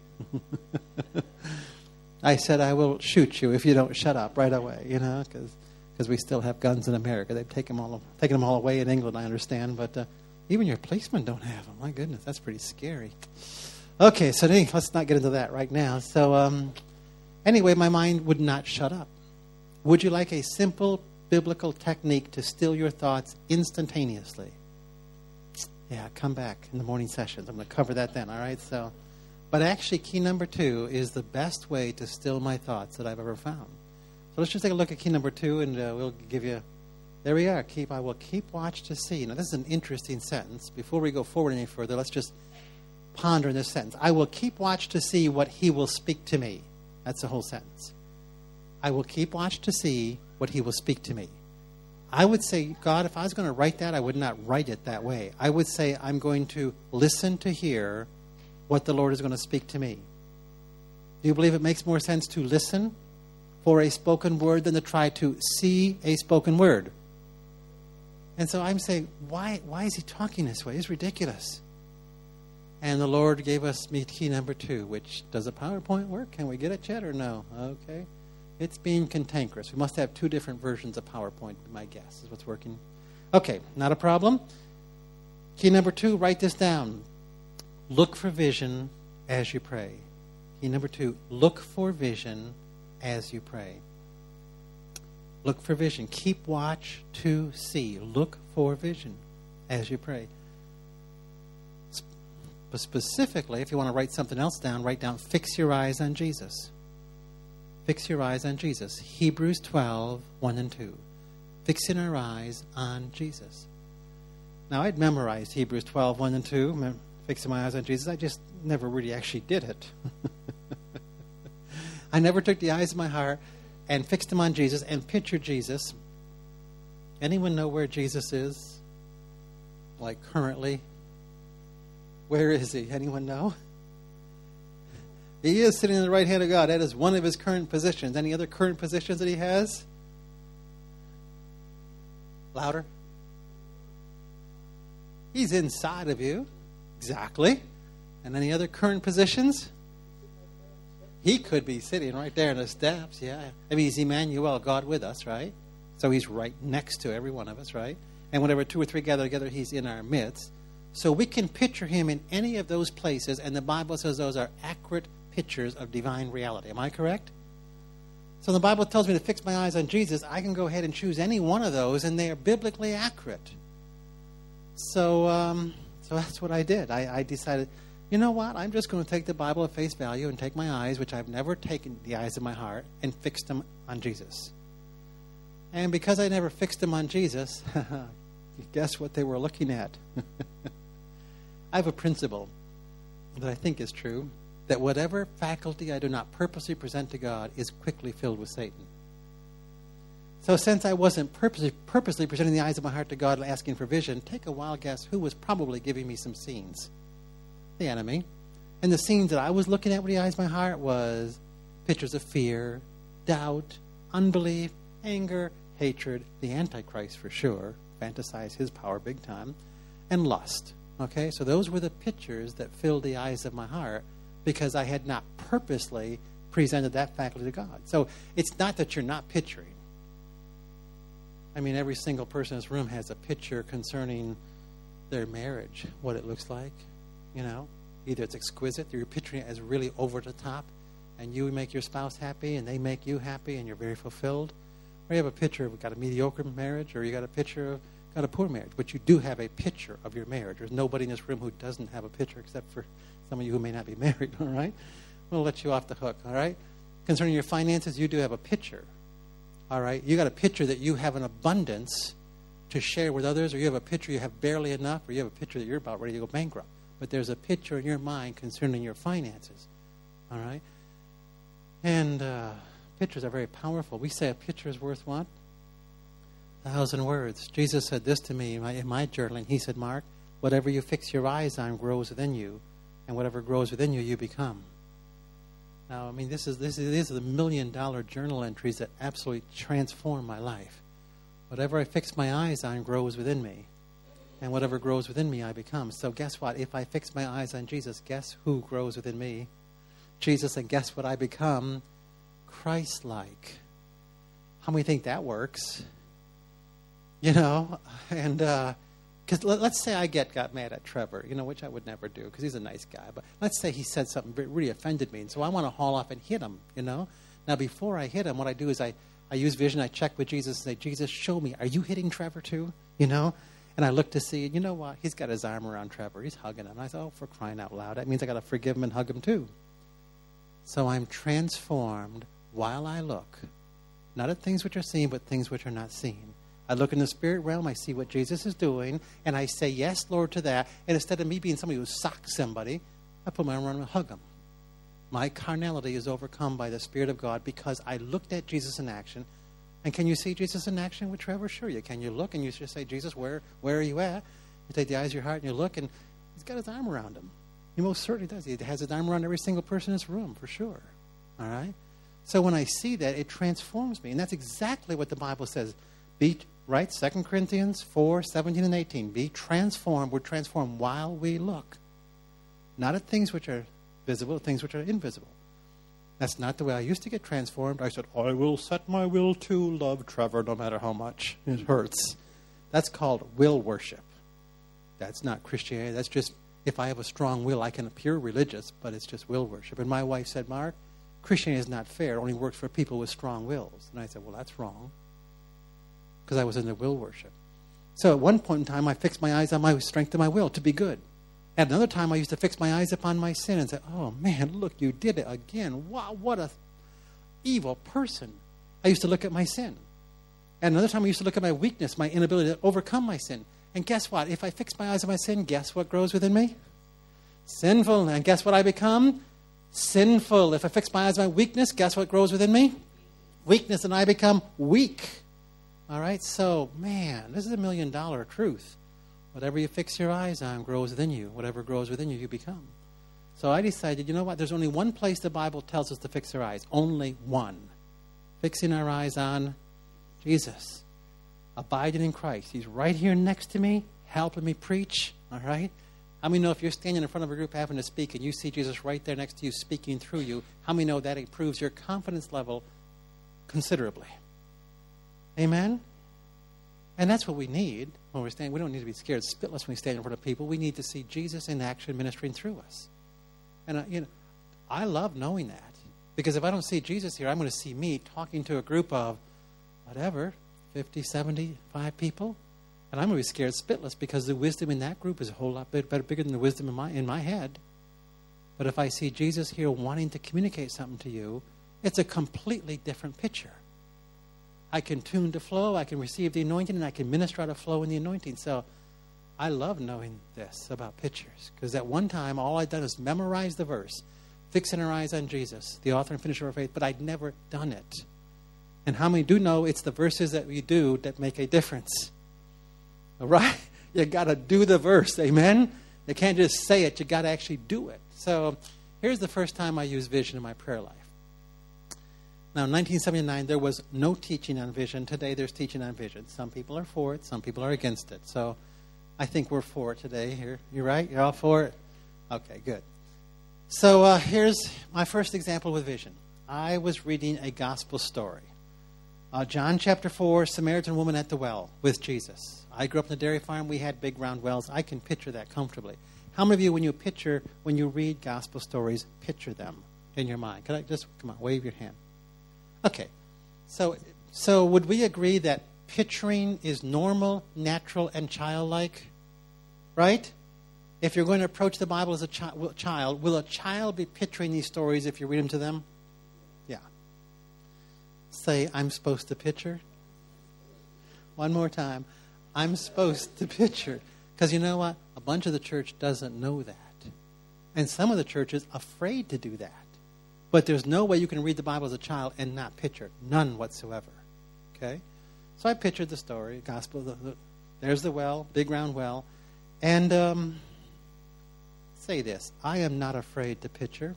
I said, I will shoot you if you don't shut up right away, you know, because because we still have guns in America. They've taken them all, taken them all away in England, I understand, but uh, even your policemen don't have them. My goodness, that's pretty scary. Okay, so anyway, let's not get into that right now. So um, anyway, my mind would not shut up. Would you like a simple biblical technique to still your thoughts instantaneously? Yeah, come back in the morning sessions. I'm going to cover that then, all right? So, but actually, key number two is the best way to still my thoughts that I've ever found. So let's just take a look at key number two, and uh, we'll give you... There we are. Keep. I will keep watch to see. Now, this is an interesting sentence. Before we go forward any further, let's just ponder in this sentence. I will keep watch to see what He will speak to me. That's the whole sentence. I will keep watch to see what He will speak to me. I would say, God, if I was going to write that, I would not write it that way. I would say I'm going to listen to hear what the Lord is going to speak to me. Do you believe it makes more sense to listen for a spoken word than to try to see a spoken word? And so I'm saying, why, why is he talking this way? It's ridiculous. And the Lord gave us key number two, which, does a PowerPoint work? Can we get it, Chet, or no? Okay. It's being cantankerous. We must have two different versions of PowerPoint, my guess is what's working. Okay, not a problem. Key number two, write this down. Look for vision as you pray. Key number two, look for vision as you pray. Look for vision. Keep watch to see. Look for vision as you pray. But specifically, if you want to write something else down, write down, fix your eyes on Jesus. Fix your eyes on Jesus. Hebrews twelve, one and two. Fixing our eyes on Jesus. Now, I'd memorized Hebrews twelve, one and two, fixing my eyes on Jesus. I just never really actually did it. I never took the eyes of my heart and fixed them on Jesus and pictured Jesus. Anyone know where Jesus is? Like currently? Where is he? Anyone know? He is sitting on the right hand of God. That is one of his current positions. Any other current positions that he has? Louder. He's inside of you. Exactly. And any other current positions? He could be sitting right there in the steps, yeah. I mean, he's Emmanuel, God with us, right? So he's right next to every one of us, right? And whenever two or three gather together, he's in our midst. So we can picture him in any of those places, and the Bible says those are accurate pictures of divine reality. Am I correct? So the Bible tells me to fix my eyes on Jesus. I can go ahead and choose any one of those, and they are biblically accurate. So um, so that's what I did. I, I decided, you know what? I'm just going to take the Bible at face value and take my eyes, which I've never taken the eyes of my heart, and fix them on Jesus. And because I never fixed them on Jesus, guess what they were looking at? I have a principle that I think is true, that whatever faculty I do not purposely present to God is quickly filled with Satan. So since I wasn't purposely, purposely presenting the eyes of my heart to God and asking for vision, take a wild guess who was probably giving me some scenes. The enemy. And the scenes that I was looking at with the eyes of my heart was pictures of fear, doubt, unbelief, anger, hatred, the Antichrist for sure, fantasize his power big time, and lust. Okay, so those were the pictures that filled the eyes of my heart because I had not purposely presented that faculty to God. So it's not that you're not picturing. I mean, every single person in this room has a picture concerning their marriage, what it looks like. You know, either it's exquisite, or you're picturing it as really over the top, and you make your spouse happy, and they make you happy, and you're very fulfilled. Or you have a picture of got a mediocre marriage, or you got a picture of got a poor marriage, but you do have a picture of your marriage. There's nobody in this room who doesn't have a picture, except for some of you who may not be married. All right, we'll let you off the hook. All right, concerning your finances, you do have a picture. All right, you got a picture that you have an abundance to share with others, or you have a picture you have barely enough, or you have a picture that you're about ready to go bankrupt. But there's a picture in your mind concerning your finances. All right? And uh, pictures are very powerful. We say a picture is worth what? A thousand words. Jesus said this to me in my, in my journaling. He said, Mark, whatever you fix your eyes on grows within you, and whatever grows within you, you become. Now, I mean, this is this is these are the million-dollar journal entries that absolutely transform my life. Whatever I fix my eyes on grows within me. And whatever grows within me, I become. So guess what? If I fix my eyes on Jesus, guess who grows within me? Jesus. And guess what I become? Christ-like. How many think that works? You know? And because uh, let, let's say I get got mad at Trevor, you know, which I would never do because he's a nice guy. But let's say he said something that really offended me. And so I want to haul off and hit him, you know? Now, before I hit him, what I do is I, I use vision. I check with Jesus and say, Jesus, show me. Are you hitting Trevor too? You know? And I look to see, you know what? He's got his arm around Trevor. He's hugging him. And I said, oh, for crying out loud. That means I got to forgive him and hug him too. So I'm transformed while I look. Not at things which are seen, but things which are not seen. I look in the spirit realm. I see what Jesus is doing. And I say, yes, Lord, to that. And instead of me being somebody who socks somebody, I put my arm around him and hug him. My carnality is overcome by the Spirit of God because I looked at Jesus in action. And can you see Jesus in action with Trevor? Sure you can. You look and you just say, Jesus, where where are you at? You take the eyes of your heart and you look, and he's got his arm around him. He most certainly does. He has his arm around every single person in this room, for sure. All right? So when I see that, it transforms me. And that's exactly what the Bible says. Be right? Second Corinthians four, seventeen and eighteen. Be transformed. We're transformed while we look. Not at things which are visible, at things which are invisible. That's not the way I used to get transformed. I said, I will set my will to love Trevor no matter how much it hurts. That's called will worship. That's not Christianity. That's just, if I have a strong will, I can appear religious, but it's just will worship. And my wife said, Mark, Christianity is not fair. It only works for people with strong wills. And I said, well, that's wrong. Because I was in the will worship. So at one point in time, I fixed my eyes on my strength of my will to be good. At another time, I used to fix my eyes upon my sin and say, oh, man, look, you did it again. Wow, what a evil person. I used to look at my sin. At another time, I used to look at my weakness, my inability to overcome my sin. And guess what? If I fix my eyes on my sin, guess what grows within me? Sinful. And guess what I become? Sinful. If I fix my eyes on my weakness, guess what grows within me? Weakness. And I become weak. All right? So, man, this is a million dollar truth. Whatever you fix your eyes on grows within you. Whatever grows within you, you become. So I decided, you know what? There's only one place the Bible tells us to fix our eyes. Only one. Fixing our eyes on Jesus. Abiding in Christ. He's right here next to me, helping me preach. All right? How many know if you're standing in front of a group having to speak and you see Jesus right there next to you speaking through you, how many know that improves your confidence level considerably? Amen? And that's what we need when we're standing. We don't need to be scared spitless when we stand in front of people. We need to see Jesus in action ministering through us. And, uh, you know, I love knowing that. Because if I don't see Jesus here, I'm going to see me talking to a group of, whatever, fifty, seventy-five people. And I'm going to be scared spitless because the wisdom in that group is a whole lot bit better, bigger than the wisdom in my, in my head. But if I see Jesus here wanting to communicate something to you, it's a completely different picture. I can tune to flow, I can receive the anointing, and I can minister out of flow in the anointing. So I love knowing this about pictures. Because at one time, all I'd done is memorize the verse, fixing our eyes on Jesus, the author and finisher of our faith, but I'd never done it. And how many do know it's the verses that we do that make a difference? All right? You got to do the verse, amen? You can't just say it, you got to actually do it. So here's the first time I used vision in my prayer life. Now, in nineteen seventy-nine, there was no teaching on vision. Today, there's teaching on vision. Some people are for it. Some people are against it. So I think we're for it today. Here, you right? You're all for it? Okay, good. So uh, here's my first example with vision. I was reading a gospel story. Uh, John chapter four, Samaritan woman at the well with Jesus. I grew up in a dairy farm. We had big round wells. I can picture that comfortably. How many of you, when you picture, when you read gospel stories, picture them in your mind? Can I just, come on, wave your hand. Okay, so so would we agree that picturing is normal, natural, and childlike? Right? If you're going to approach the Bible as a chi- child, will a child be picturing these stories if you read them to them? Yeah. Say, I'm supposed to picture. One more time. I'm supposed to picture. Because you know what? A bunch of the church doesn't know that. And some of the church is afraid to do that. But there's no way you can read the Bible as a child and not picture it. None whatsoever. Okay? So I pictured the story, gospel. The, the, there's the well, big round well. And um, say this. I am not afraid to picture.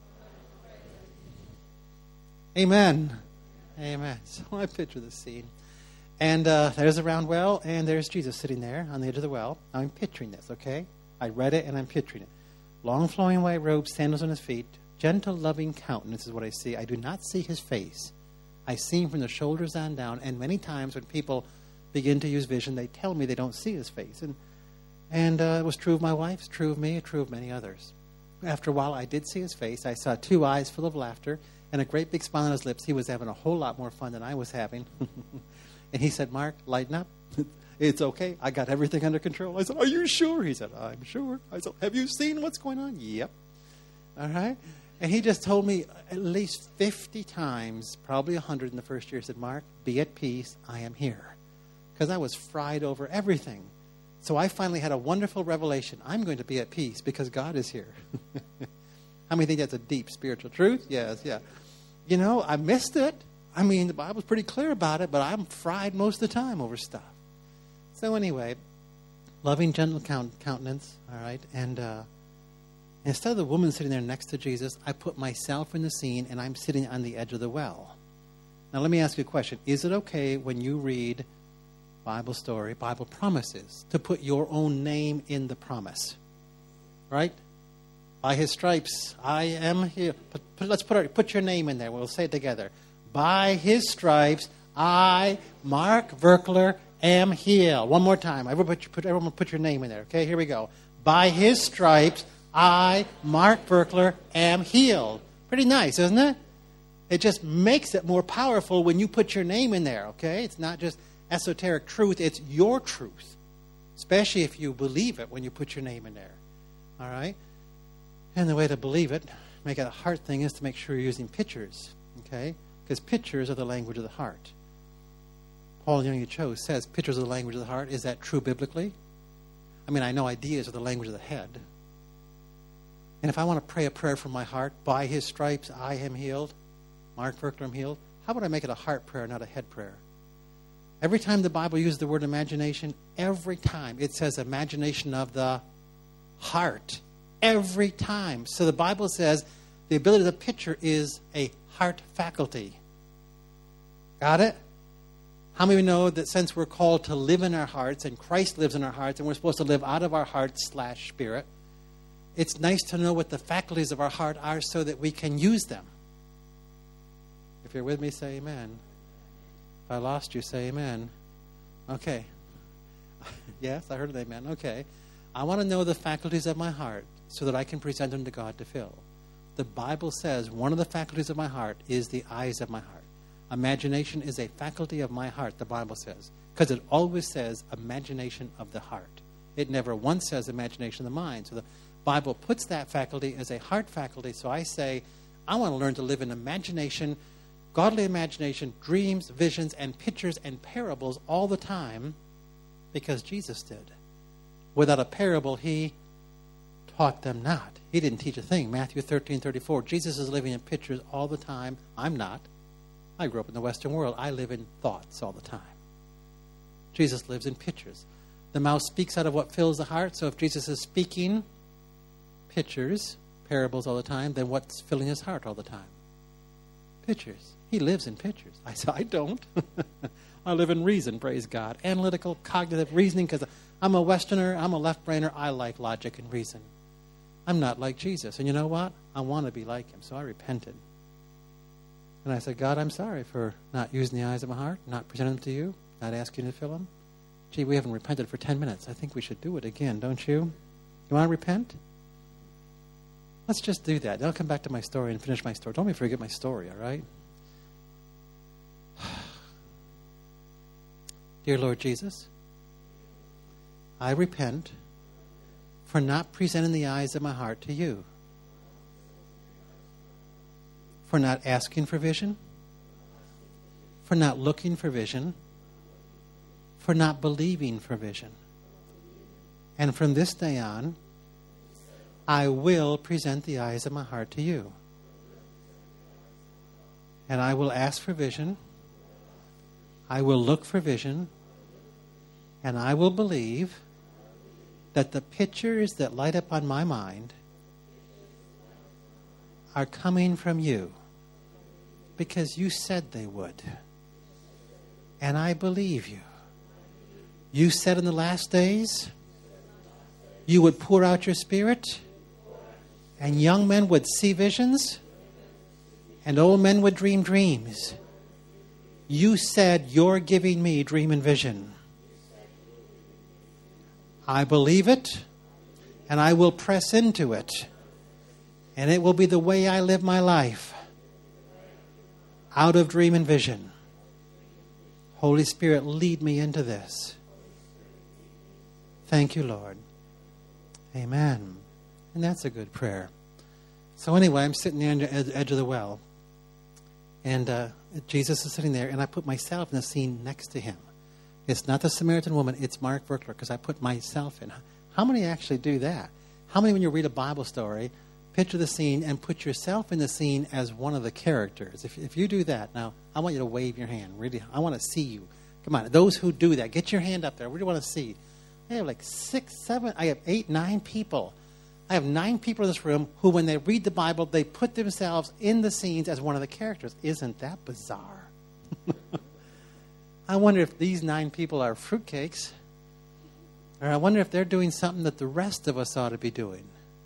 Amen. Amen. So I picture the scene. And uh, there's the round well, and there's Jesus sitting there on the edge of the well. I'm picturing this, okay? I read it, and I'm picturing it. Long flowing white robe, sandals on his feet. Gentle, loving countenance is what I see. I do not see his face. I see him from the shoulders on down. And many times when people begin to use vision, they tell me they don't see his face. And and uh, it was true of my wife, it's true of me, it's true of many others. After a while, I did see his face. I saw two eyes full of laughter and a great big smile on his lips. He was having a whole lot more fun than I was having. And he said, Mark, lighten up. It's okay. I got everything under control. I said, are you sure? He said, I'm sure. I said, have you seen what's going on? Yep. All right. And he just told me at least fifty times, probably one hundred in the first year, he said, Mark, be at peace. I am here. Because I was fried over everything. So I finally had a wonderful revelation. I'm going to be at peace because God is here. How many think that's a deep spiritual truth? Yes, yeah. You know, I missed it. I mean, the Bible's pretty clear about it, but I'm fried most of the time over stuff. So anyway, loving, gentle countenance, all right, and uh, instead of the woman sitting there next to Jesus, I put myself in the scene, and I'm sitting on the edge of the well. Now, let me ask you a question. Is it okay when you read Bible story, Bible promises, to put your own name in the promise. Right? By his stripes, I am healed. Put, put, let's put, our, put your name in there. We'll say it together. By his stripes, I, Mark Virkler, am healed. One more time. Everyone put, put, everyone put your name in there. Okay, here we go. By his stripes, I, Mark Virkler, am healed. Pretty nice, isn't it? It just makes it more powerful when you put your name in there, okay? It's not just esoteric truth. It's your truth, especially if you believe it when you put your name in there, all right? And the way to believe it, make it a heart thing, is to make sure you're using pictures, okay? Because pictures are the language of the heart. Paul Young Cho says pictures are the language of the heart. Is that true biblically? I mean, I know ideas are the language of the head. And if I want to pray a prayer from my heart, by his stripes I am healed, Mark Virkler, I'm healed, how would I make it a heart prayer, not a head prayer? Every time the Bible uses the word imagination, every time it says imagination of the heart. Every time. So the Bible says the ability to picture is a heart faculty. Got it? How many of you know that since we're called to live in our hearts and Christ lives in our hearts and we're supposed to live out of our hearts slash spirit, it's nice to know what the faculties of our heart are so that we can use them. If you're with me, say amen. If I lost you, say amen. Okay. Yes, I heard an amen. Okay. I want to know the faculties of my heart so that I can present them to God to fill. The Bible says one of the faculties of my heart is the eyes of my heart. Imagination is a faculty of my heart, the Bible says, because it always says imagination of the heart. It never once says imagination of the mind. So the Bible puts that faculty as a heart faculty. So I say, I want to learn to live in imagination, godly imagination, dreams, visions, and pictures and parables all the time because Jesus did. Without a parable, he taught them not. He didn't teach a thing. Matthew thirteen thirty-four. Jesus is living in pictures all the time. I'm not. I grew up in the Western world. I live in thoughts all the time. Jesus lives in pictures. The mouth speaks out of what fills the heart. So if Jesus is speaking pictures, parables all the time, then what's filling his heart all the time? Pictures. He lives in pictures. I said, I don't. I live in reason, praise God. Analytical, cognitive reasoning, because I'm a Westerner, I'm a left-brainer, I like logic and reason. I'm not like Jesus. And you know what? I want to be like him, so I repented. And I said, God, I'm sorry for not using the eyes of my heart, not presenting them to you, not asking you to fill them. Gee, we haven't repented for ten minutes. I think we should do it again, don't you? You want to repent? Let's just do that. Then I'll come back to my story and finish my story. Don't let me forget my story, all right? Dear Lord Jesus, I repent for not presenting the eyes of my heart to you, for not asking for vision, for not looking for vision, for not believing for vision. And from this day on, I will present the eyes of my heart to you. And I will ask for vision. I will look for vision. And I will believe that the pictures that light up on my mind are coming from you because you said they would. And I believe you. You said in the last days you would pour out your Spirit and young men would see visions and old men would dream dreams. You said you're giving me dream and vision. I believe it, and I will press into it, and it will be the way I live my life, out of dream and vision. Holy Spirit, lead me into this. Thank you, Lord. Amen. And that's a good prayer. So anyway, I'm sitting there on the edge of the well, and uh, Jesus is sitting there, and I put myself in the scene next to him. It's not the Samaritan woman. It's Mark Virkler because I put myself in. How many actually do that? How many, when you read a Bible story, picture the scene and put yourself in the scene as one of the characters? If, if you do that, now, I want you to wave your hand. Really, I want to see you. Come on, those who do that, get your hand up there. I really want to see. I have like six, seven, I have eight, nine people. I have nine people in this room who, when they read the Bible, they put themselves in the scenes as one of the characters. Isn't that bizarre? I wonder if these nine people are fruitcakes, or I wonder if they're doing something that the rest of us ought to be doing.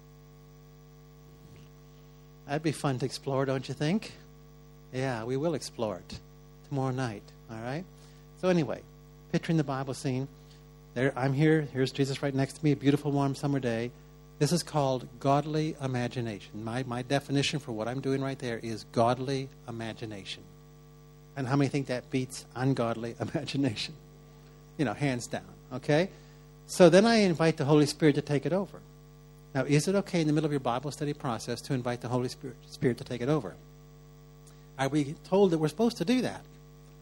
That'd be fun to explore, don't you think? Yeah, we will explore it tomorrow night, all right? So anyway, picturing the Bible scene. There, I'm here. Here's Jesus right next to me, a beautiful, warm summer day. This is called godly imagination. My, my definition for what I'm doing right there is godly imagination. And how many think that beats ungodly imagination? You know, hands down, okay? So then I invite the Holy Spirit to take it over. Now, is it okay in the middle of your Bible study process to invite the Holy Spirit, Spirit to take it over? Are we told that we're supposed to do that?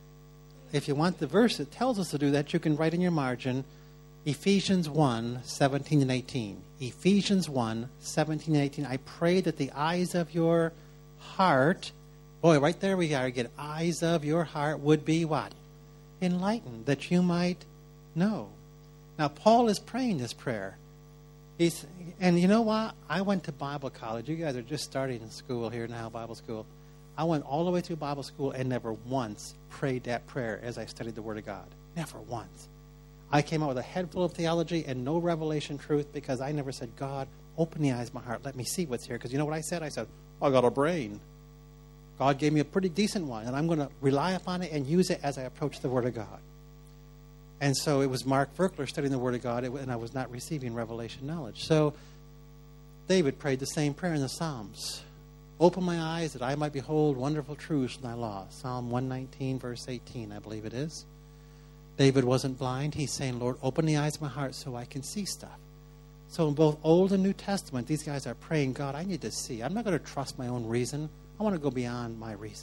If you want the verse that tells us to do that, you can write in your margin Ephesians one, seventeen and eighteen. Ephesians one, seventeen and eighteen. I pray that the eyes of your heart, boy, right there we are again, eyes of your heart would be what? Enlightened, that you might know. Now, Paul is praying this prayer. He's, and you know what? I went to Bible college. You guys are just starting in school here now, Bible school. I went all the way through Bible school and never once prayed that prayer as I studied the Word of God. Never once. I came out with a head full of theology and no revelation truth because I never said, God, open the eyes of my heart. Let me see what's here. Because you know what I said? I said, I got a brain. God gave me a pretty decent one, and I'm going to rely upon it and use it as I approach the Word of God. And so it was Mark Verkler studying the Word of God, and I was not receiving revelation knowledge. So David prayed the same prayer in the Psalms. Open my eyes that I might behold wonderful truths from thy law. Psalm one nineteen, verse eighteen, I believe it is. David wasn't blind. He's saying, Lord, open the eyes of my heart so I can see stuff. So in both Old and New Testament, these guys are praying, God, I need to see. I'm not going to trust my own reason. I want to go beyond my reason.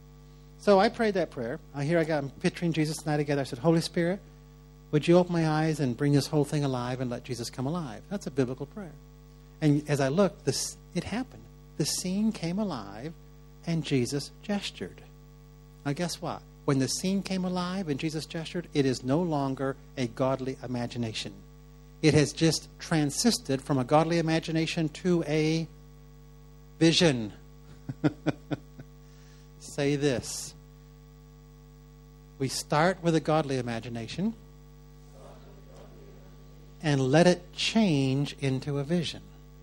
So I prayed that prayer. I Here I got, I'm picturing Jesus and I together. I said, Holy Spirit, would you open my eyes and bring this whole thing alive and let Jesus come alive? That's a biblical prayer. And as I looked, this, it happened. The scene came alive and Jesus gestured. Now guess what? When the scene came alive and Jesus gestured, it is no longer a godly imagination. It has just transisted from a godly imagination to a vision. Say this. We start with a godly imagination and let it change into a vision.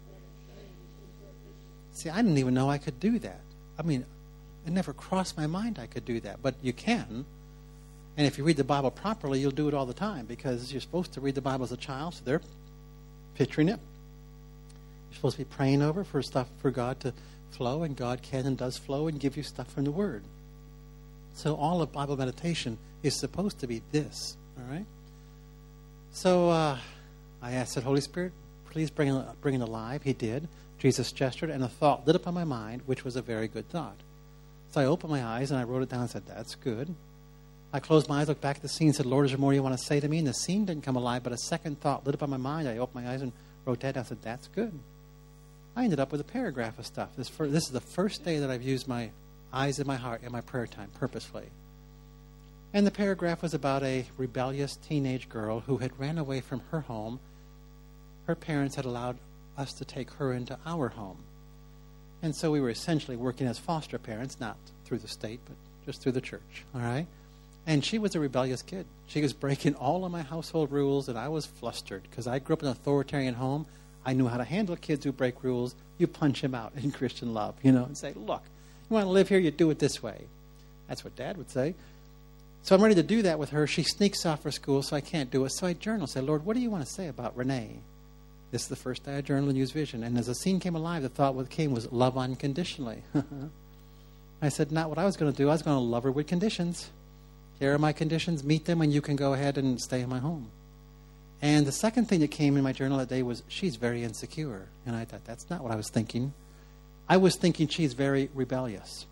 See, I didn't even know I could do that. I mean, it never crossed my mind I could do that, but you can. And if you read the Bible properly, you'll do it all the time because you're supposed to read the Bible as a child, so they're picturing it. You're supposed to be praying over for stuff for God to flow, and God can and does flow and give you stuff from the Word. So all of Bible meditation is supposed to be this, all right? So uh, I asked the Holy Spirit, please bring it, bring it alive. He did. Jesus gestured, and a thought lit up on my mind, which was a very good thought. So I opened my eyes, and I wrote it down and said, that's good. I closed my eyes, looked back at the scene, and said, Lord, is there more you want to say to me? And the scene didn't come alive, but a second thought lit up on my mind. I opened my eyes and wrote that down. I said, that's good. I ended up with a paragraph of stuff. This, for, this is the first day that I've used my eyes in my heart in my prayer time purposefully. And the paragraph was about a rebellious teenage girl who had ran away from her home. Her parents had allowed us to take her into our home. And so we were essentially working as foster parents, not through the state, but just through the church, all right? And she was a rebellious kid. She was breaking all of my household rules, and I was flustered because I grew up in an authoritarian home. I knew how to handle kids who break rules. You punch them out in Christian love, you know, and say, look, you want to live here, you do it this way. That's what Dad would say. So I'm ready to do that with her. She sneaks off for school, so I can't do it. So I journal, say, Lord, what do you want to say about Renee? This is the first day I journaled and used vision. And as the scene came alive, the thought what came was love unconditionally. I said, not what I was going to do. I was going to love her with conditions. Here are my conditions. Meet them, and you can go ahead and stay in my home. And the second thing that came in my journal that day was, she's very insecure. And I thought, that's not what I was thinking. I was thinking she's very rebellious.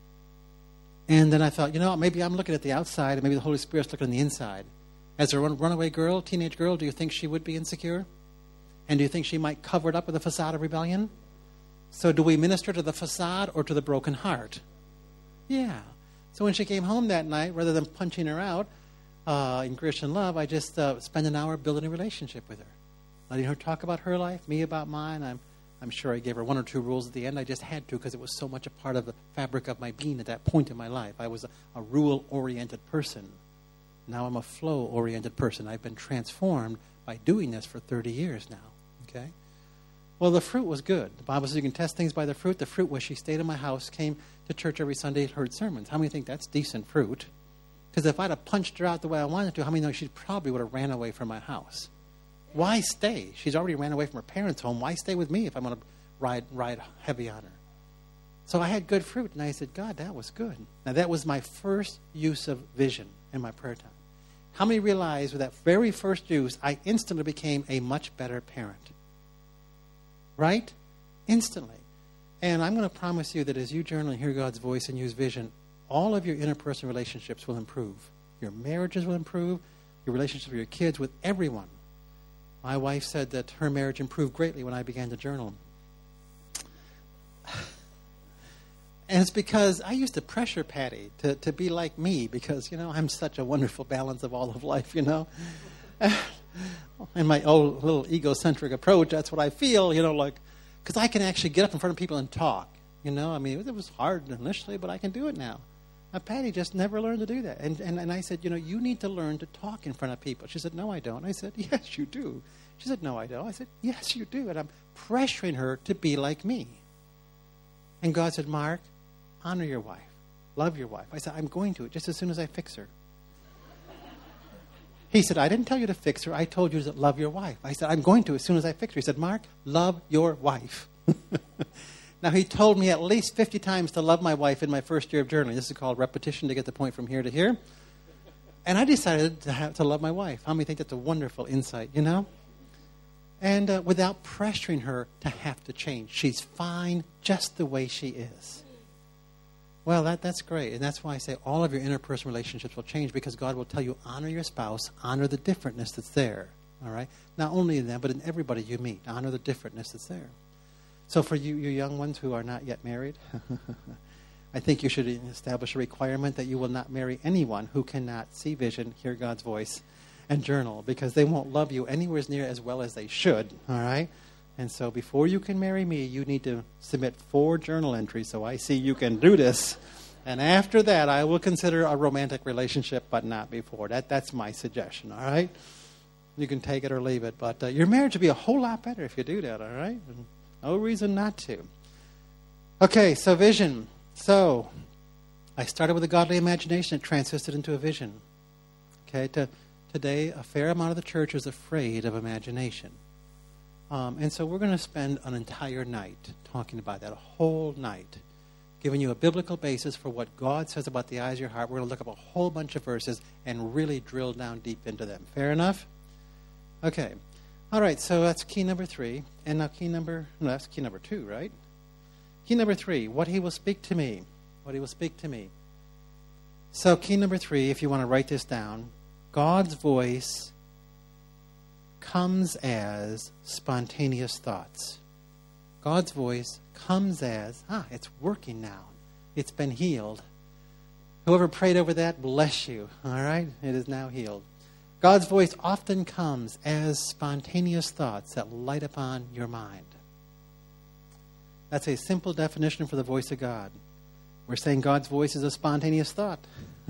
And then I thought, you know, maybe I'm looking at the outside, and maybe the Holy Spirit's looking on the inside. As a run- runaway girl, teenage girl, do you think she would be insecure? And do you think she might cover it up with a facade of rebellion? So do we minister to the facade or to the broken heart? Yeah. So when she came home that night, rather than punching her out uh, in Christian love, I just uh, spent an hour building a relationship with her. Letting her talk about her life, me about mine. I'm, I'm sure I gave her one or two rules at the end. I just had to because it was so much a part of the fabric of my being at that point in my life. I was a, a rule-oriented person. Now I'm a flow-oriented person. I've been transformed by doing this for thirty years now. Okay? Well, the fruit was good. The Bible says you can test things by the fruit. The fruit was she stayed in my house, came to church every Sunday, and heard sermons. How many think that's decent fruit? Because if I'd have punched her out the way I wanted to, how many know she probably would have ran away from my house? Why stay? She's already ran away from her parents' home. Why stay with me if I'm going to ride ride heavy on her? So I had good fruit, and I said, God, that was good. Now, that was my first use of vision in my prayer time. How many realize with that very first use, I instantly became a much better parent? Right? Instantly. And I'm going to promise you that as you journal and hear God's voice and use vision, all of your interpersonal relationships will improve. Your marriages will improve, your relationships with your kids, with everyone. My wife said that her marriage improved greatly when I began to journal. And it's because I used to pressure Patty to, to be like me because, you know, I'm such a wonderful balance of all of life, you know. In my old little egocentric approach, that's what I feel, you know, like, because I can actually get up in front of people and talk, you know. I mean, it was hard initially, but I can do it now. Now, Patty just never learned to do that. And, and and I said, you know, you need to learn to talk in front of people. She said, no, I don't. I said, yes, you do. She said, no, I don't. I said, yes, you do. And I'm pressuring her to be like me. And God said, Mark, honor your wife. Love your wife. I said, I'm going to, just as soon as I fix her. He said, I didn't tell you to fix her. I told you to love your wife. I said, I'm going to as soon as I fix her. He said, Mark, love your wife. Now, he told me at least fifty times to love my wife in my first year of journaling. This is called repetition to get the point from here to here. And I decided to have to love my wife. How many think that's a wonderful insight, you know? And uh, without pressuring her to have to change. She's fine just the way she is. Well, that that's great. And that's why I say all of your interpersonal relationships will change because God will tell you, honor your spouse, honor the differentness that's there. All right? Not only in them, but in everybody you meet. Honor the differentness that's there. So for you, you young ones who are not yet married, I think you should establish a requirement that you will not marry anyone who cannot see vision, hear God's voice, and journal, because they won't love you anywhere near as well as they should, all right? And so before you can marry me, you need to submit four journal entries so I see you can do this. And after that, I will consider a romantic relationship, but not before. That That's my suggestion, all right? You can take it or leave it, but uh, your marriage will be a whole lot better if you do that, all right? And no reason not to. Okay, so vision. So I started with a godly imagination. It transisted into a vision. Okay, to, today a fair amount of the church is afraid of imagination. Um, and so we're going to spend an entire night talking about that, a whole night, giving you a biblical basis for what God says about the eyes of your heart. We're going to look up a whole bunch of verses and really drill down deep into them. Fair enough? Okay. All right, so that's key number three. And now key number, no, that's key number two, right? Key number three, what he will speak to me. What he will speak to me. So key number three, if you want to write this down, God's voice comes as spontaneous thoughts. God's voice comes as, ah, it's working now. It's been healed. Whoever prayed over that, bless you. All right? It is now healed. God's voice often comes as spontaneous thoughts that light upon your mind. That's a simple definition for the voice of God. We're saying God's voice is a spontaneous thought.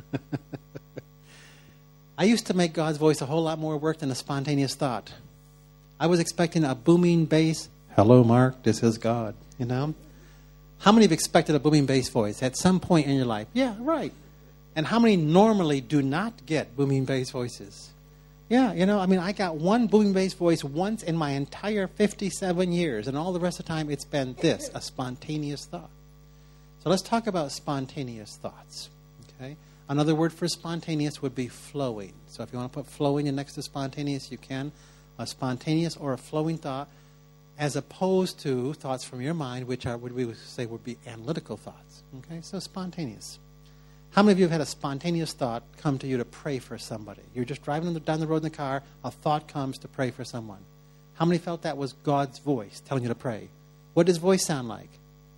I used to make God's voice a whole lot more work than a spontaneous thought. I was expecting a booming bass. Hello, Mark, this is God. You know? How many have expected a booming bass voice at some point in your life? Yeah, right. And how many normally do not get booming bass voices? Yeah, you know, I mean, I got one booming bass voice once in my entire fifty-seven years, and all the rest of the time it's been this, a spontaneous thought. So let's talk about spontaneous thoughts, okay? Another word for spontaneous would be flowing. So if you want to put flowing in next to spontaneous, you can. A spontaneous or a flowing thought, as opposed to thoughts from your mind, which are what we would say would be analytical thoughts, okay? So spontaneous. How many of you have had a spontaneous thought come to you to pray for somebody? You're just driving down the road in the car, a thought comes to pray for someone. How many felt that was God's voice telling you to pray? What does voice sound like?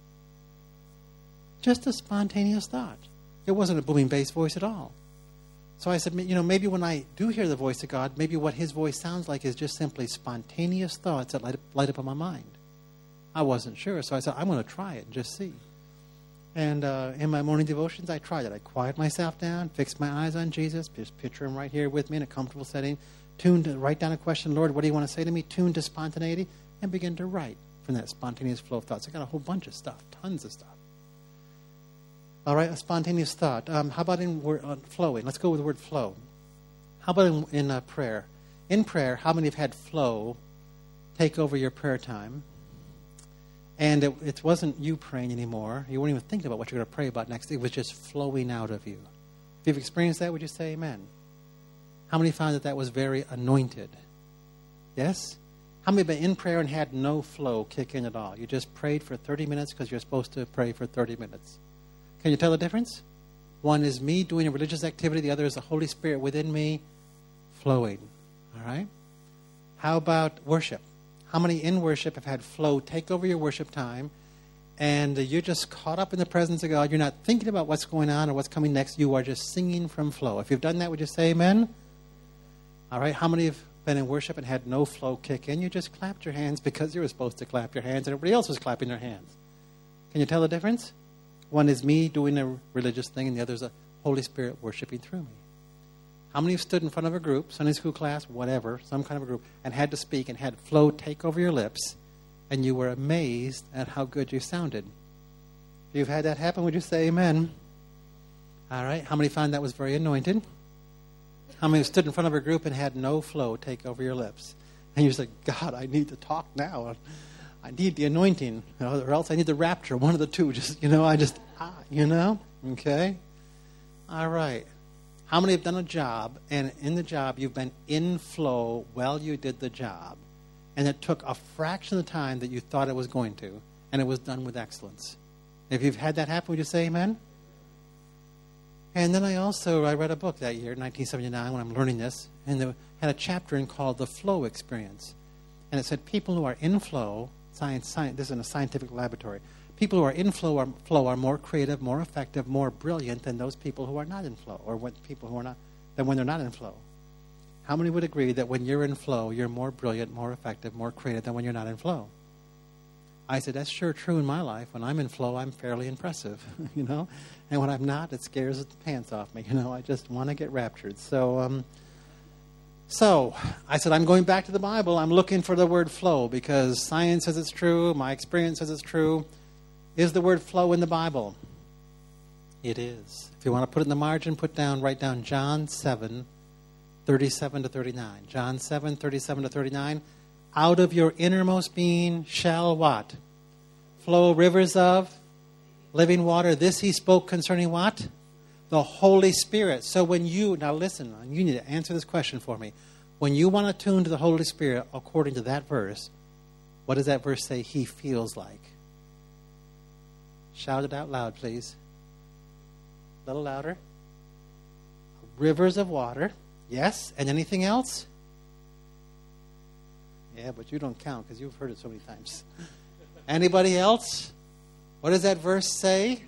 Just a spontaneous thought. It wasn't a booming bass voice at all. So I said, you know, maybe when I do hear the voice of God, maybe what his voice sounds like is just simply spontaneous thoughts that light up, light up on my mind. I wasn't sure, so I said, I'm going to try it and just see. And uh, in my morning devotions, I try that. I quiet myself down, fix my eyes on Jesus, just picture him right here with me in a comfortable setting, tune to write down a question, Lord, what do you want to say to me? Tune to spontaneity, and begin to write from that spontaneous flow of thoughts. I got a whole bunch of stuff, tons of stuff. All right, a spontaneous thought. Um, how about in word, uh, flowing? Let's go with the word flow. How about in, in uh, prayer? In prayer, how many have had flow take over your prayer time? And it, it wasn't you praying anymore. You weren't even thinking about what you're going to pray about next. It was just flowing out of you. If you've experienced that, would you say amen? How many found that that was very anointed? Yes? How many have been in prayer and had no flow kick in at all? You just prayed for thirty minutes because you're supposed to pray for thirty minutes. Can you tell the difference? One is me doing a religious activity. The other is the Holy Spirit within me flowing. All right? How about worship? How many in worship have had flow take over your worship time, and you're just caught up in the presence of God? You're not thinking about what's going on or what's coming next. You are just singing from flow. If you've done that, would you say amen? All right. How many have been in worship and had no flow kick in? You just clapped your hands because you were supposed to clap your hands, and everybody else was clapping their hands. Can you tell the difference? One is me doing a religious thing, and the other is the Holy Spirit worshiping through me. How many have stood in front of a group, Sunday school class, whatever, some kind of a group, and had to speak and had flow take over your lips, and you were amazed at how good you sounded? If you've had that happen, would you say amen? All right. How many found that was very anointed? How many have stood in front of a group and had no flow take over your lips? And you said, God, I need to talk now. I need the anointing, you know, or else I need the rapture. One of the two. Just, you know, I just, ah, you know? Okay. All right. How many have done a job, and in the job you've been in flow while you did the job, and it took a fraction of the time that you thought it was going to, and it was done with excellence? If you've had that happen, would you say amen? And then I also, I read a book that year, nineteen seventy-nine, when I'm learning this, and they had a chapter in called The Flow Experience. And it said people who are in flow, science, science this is in a scientific laboratory, people who are in flow are, flow are more creative, more effective, more brilliant than those people who are not in flow, or when people who are not, than when they're not in flow. How many would agree that when you're in flow, you're more brilliant, more effective, more creative than when you're not in flow? I said, that's sure true in my life. When I'm in flow, I'm fairly impressive, you know? And when I'm not, it scares the pants off me, you know? I just want to get raptured. So, um, so I said, I'm going back to the Bible. I'm looking for the word flow because science says it's true. My experience says it's true. Is the word flow in the Bible? It is. If you want to put it in the margin, put down, write down John seven, thirty-seven to thirty-nine. John seven, thirty-seven to thirty-nine. Out of your innermost being shall what? Flow rivers of living water. This he spoke concerning what? The Holy Spirit. So when you, now listen, you need to answer this question for me. When you want to tune to the Holy Spirit, according to that verse, what does that verse say he feels like? Shout it out loud, please. A little louder. Rivers of water. Yes. And anything else? Yeah, but you don't count because you've heard it so many times. Anybody else? What does that verse say?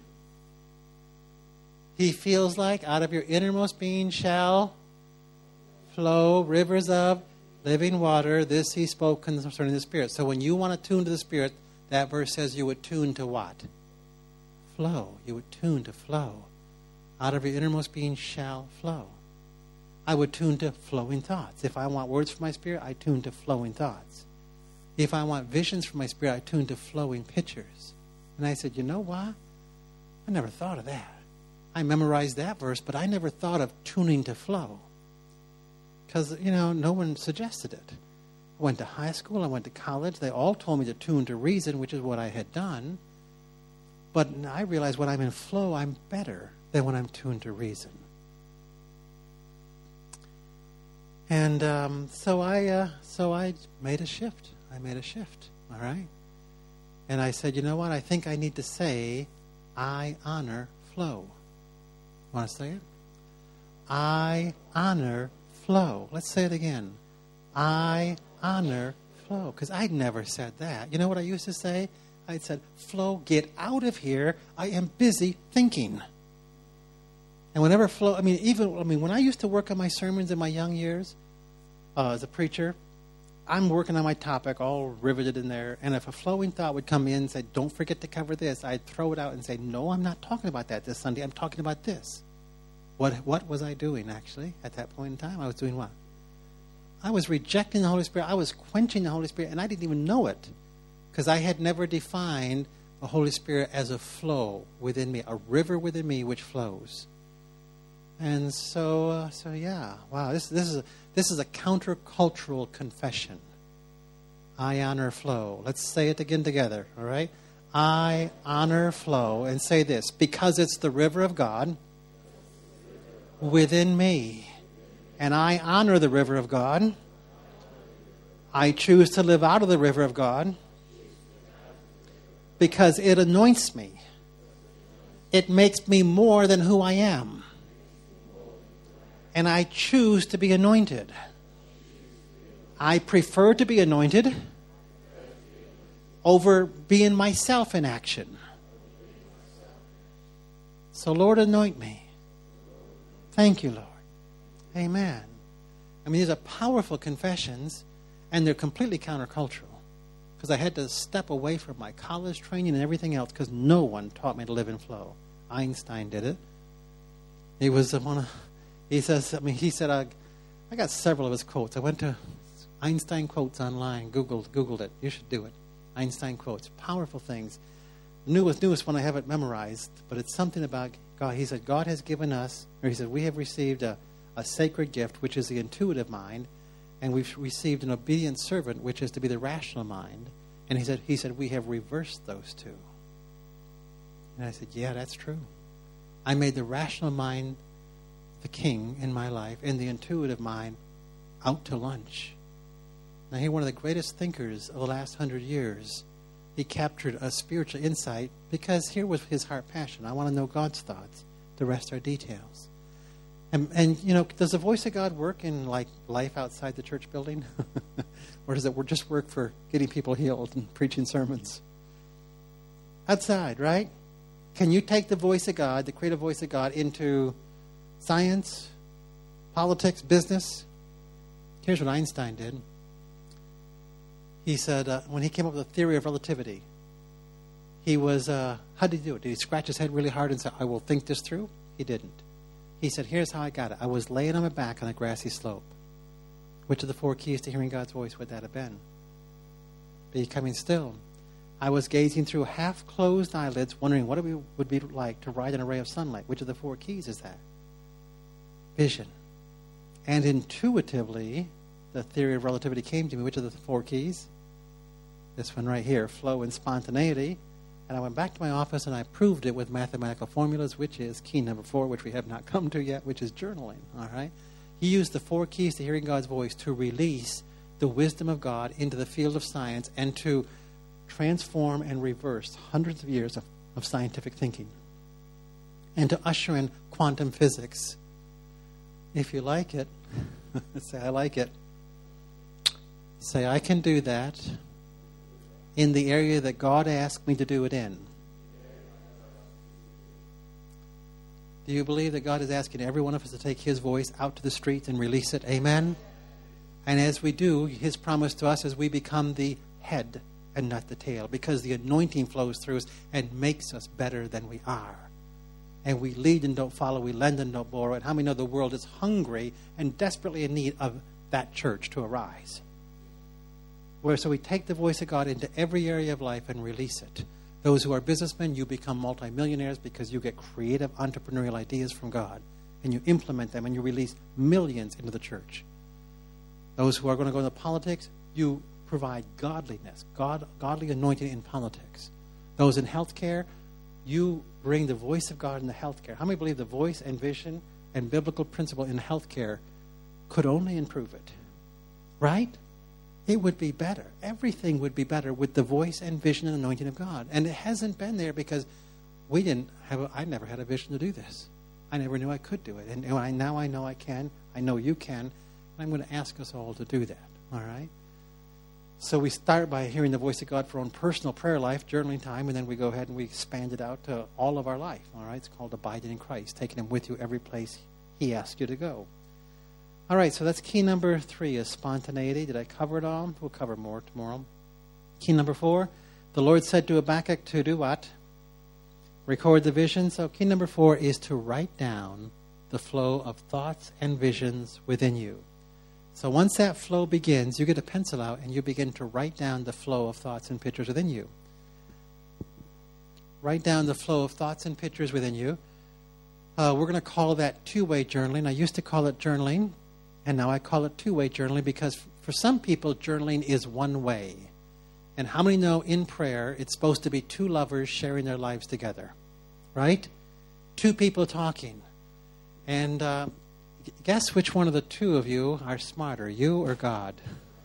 He feels like out of your innermost being shall flow rivers of living water. This he spoke concerning the Spirit. So when you want to tune to the Spirit, that verse says you would tune to what? Flow. You would tune to flow. Out of your innermost being shall flow. I would tune to flowing thoughts. If I want words from my spirit, I tune to flowing thoughts. If I want visions from my spirit, I tune to flowing pictures. And I said, you know what? I never thought of that. I memorized that verse, but I never thought of tuning to flow. Because, you know, no one suggested it. I went to high school. I went to college. They all told me to tune to reason, which is what I had done. But I realized when I'm in flow, I'm better than when I'm tuned to reason. And um, so I uh, so I made a shift. I made a shift, all right? And I said, you know what? I think I need to say, I honor flow. Want to say it? I honor flow. Let's say it again. I honor flow. Because I'd never said that. You know what I used to say? I said, flow, get out of here. I am busy thinking. And whenever flow, I mean, even, I mean, when I used to work on my sermons in my young years uh, as a preacher, I'm working on my topic, all riveted in there, and if a flowing thought would come in and say, don't forget to cover this, I'd throw it out and say, no, I'm not talking about that this Sunday. I'm talking about this. What what was I doing, actually, at that point in time? I was doing what? I was rejecting the Holy Spirit. I was quenching the Holy Spirit, and I didn't even know it because I had never defined the Holy Spirit as a flow within me, a river within me which flows. And so, uh, so yeah, wow, this this is a, this is a countercultural confession. I honor flow. Let's say it again together, all right? I honor flow, and say this, because it's the river of God within me, and I honor the river of God. I choose to live out of the river of God because it anoints me. It makes me more than who I am. And I choose to be anointed. I prefer to be anointed over being myself in action. So, Lord, anoint me. Thank you, Lord. Amen. I mean, these are powerful confessions, and they're completely countercultural because I had to step away from my college training and everything else because no one taught me to live in flow. Einstein did it. He was one of, he says, I mean, he said, I, I got several of his quotes. I went to Einstein quotes online, Googled, Googled it. You should do it. Einstein quotes, powerful things. The newest, newest one I haven't memorized, but it's something about God. He said, God has given us, or he said, we have received a, a sacred gift, which is the intuitive mind, and we've received an obedient servant, which is to be the rational mind. And he said, he said, we have reversed those two. And I said, yeah, that's true. I made the rational mind the king in my life, and the intuitive mind out to lunch. Now, here, one of the greatest thinkers of the last hundred years, he captured a spiritual insight because here was his heart passion. I want to know God's thoughts. The rest are details. And, and you know, does the voice of God work in, like, life outside the church building? Or does it just work for getting people healed and preaching sermons? Outside, right? Can you take the voice of God, the creative voice of God, into science, politics, business? Here's what Einstein did. He said, uh, when he came up with the theory of relativity, he was, uh, how did he do it? Did he scratch his head really hard and say, I will think this through? He didn't. He said, here's how I got it. I was laying on my back on a grassy slope. Which of the four keys to hearing God's voice would that have been? Becoming still. I was gazing through half-closed eyelids, wondering what it would be like to ride an array of sunlight. Which of the four keys is that? Vision. And intuitively, the theory of relativity came to me. Which of the four keys? This one right here, flow and spontaneity. And I went back to my office and I proved it with mathematical formulas, which is key number four, which we have not come to yet, which is journaling. All right? He used the four keys to hearing God's voice to release the wisdom of God into the field of science and to transform and reverse hundreds of years of, of scientific thinking and to usher in quantum physics. If you like it, say, I like it. Say, I can do that in the area that God asked me to do it in. Do you believe that God is asking every one of us to take his voice out to the streets and release it? Amen? And as we do, his promise to us is we become the head and not the tail, because the anointing flows through us and makes us better than we are. And we lead and don't follow, we lend and don't borrow. And how many know the world is hungry and desperately in need of that church to arise? Where so we take the voice of God into every area of life and release it. Those who are businessmen, you become multimillionaires because you get creative entrepreneurial ideas from God. And you implement them and you release millions into the church. Those who are going to go into politics, you provide godliness, God, godly anointing in politics. Those in healthcare, you bring the voice of God in the healthcare. How many believe the voice and vision and biblical principle in healthcare could only improve it? Right? It would be better. Everything would be better with the voice and vision and anointing of God. And it hasn't been there because we didn't have, a, I never had a vision to do this. I never knew I could do it. And I, now I know I can. I know you can. And I'm going to ask us all to do that. All right? So we start by hearing the voice of God for our own personal prayer life, journaling time, and then we go ahead and we expand it out to all of our life. All right? It's called abiding in Christ, taking him with you every place he asks you to go. All right, so that's key number three is spontaneity. Did I cover it all? We'll cover more tomorrow. Key number four, the Lord said to Habakkuk to do what? Record the vision. So key number four is to write down the flow of thoughts and visions within you. So once that flow begins, you get a pencil out and you begin to write down the flow of thoughts and pictures within you. Write down the flow of thoughts and pictures within you. Uh, we're going to call that two-way journaling. I used to call it journaling, and now I call it two-way journaling because for some people, journaling is one way. And how many know in prayer, it's supposed to be two lovers sharing their lives together, right? Two people talking. And uh, guess which one of the two of you are smarter, you or God?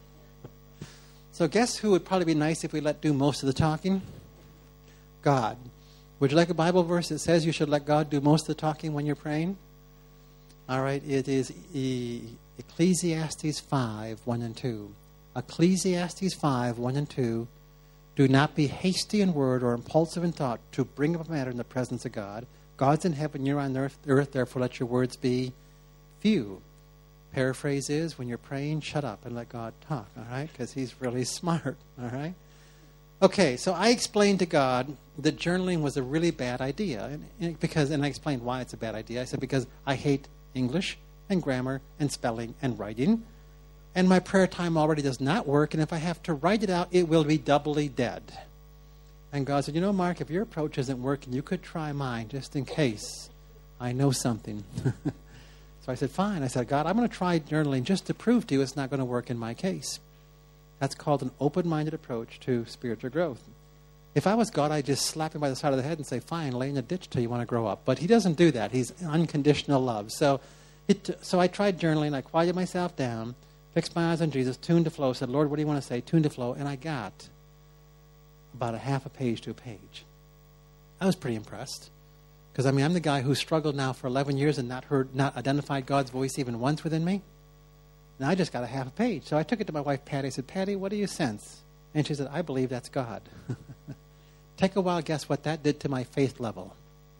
So guess who would probably be nice if we let do most of the talking? God. Would you like a Bible verse that says you should let God do most of the talking when you're praying? All right, it is e- Ecclesiastes five, one and two. Ecclesiastes five, one and two. Do not be hasty in word or impulsive in thought to bring up a matter in the presence of God. God's in heaven, you're on earth, earth, therefore let your words be few. Paraphrase is, when you're praying, shut up and let God talk, all right? Because he's really smart, all right? Okay, so I explained to God that journaling was a really bad idea. And, and because, and I explained why it's a bad idea. I said, because I hate English and grammar and spelling and writing. And my prayer time already does not work. And if I have to write it out, it will be doubly dead. And God said, you know, Mark, if your approach isn't working, you could try mine just in case I know something. So I said, fine. I said, God, I'm going to try journaling just to prove to you it's not going to work in my case. That's called an open-minded approach to spiritual growth. If I was God, I'd just slap him by the side of the head and say, fine, lay in the ditch till you want to grow up. But he doesn't do that. He's unconditional love. So it, so I tried journaling. I quieted myself down, fixed my eyes on Jesus, tuned to flow, said, Lord, what do you want to say? Tuned to flow. And I got about a half a page to a page. I was pretty impressed. Because, I mean, I'm the guy who struggled now for eleven years and not heard, not identified God's voice even once within me. Now I just got a half a page. So I took it to my wife, Patty. I said, Patty, what do you sense? And she said, I believe that's God. Take a while, guess what that did to my faith level?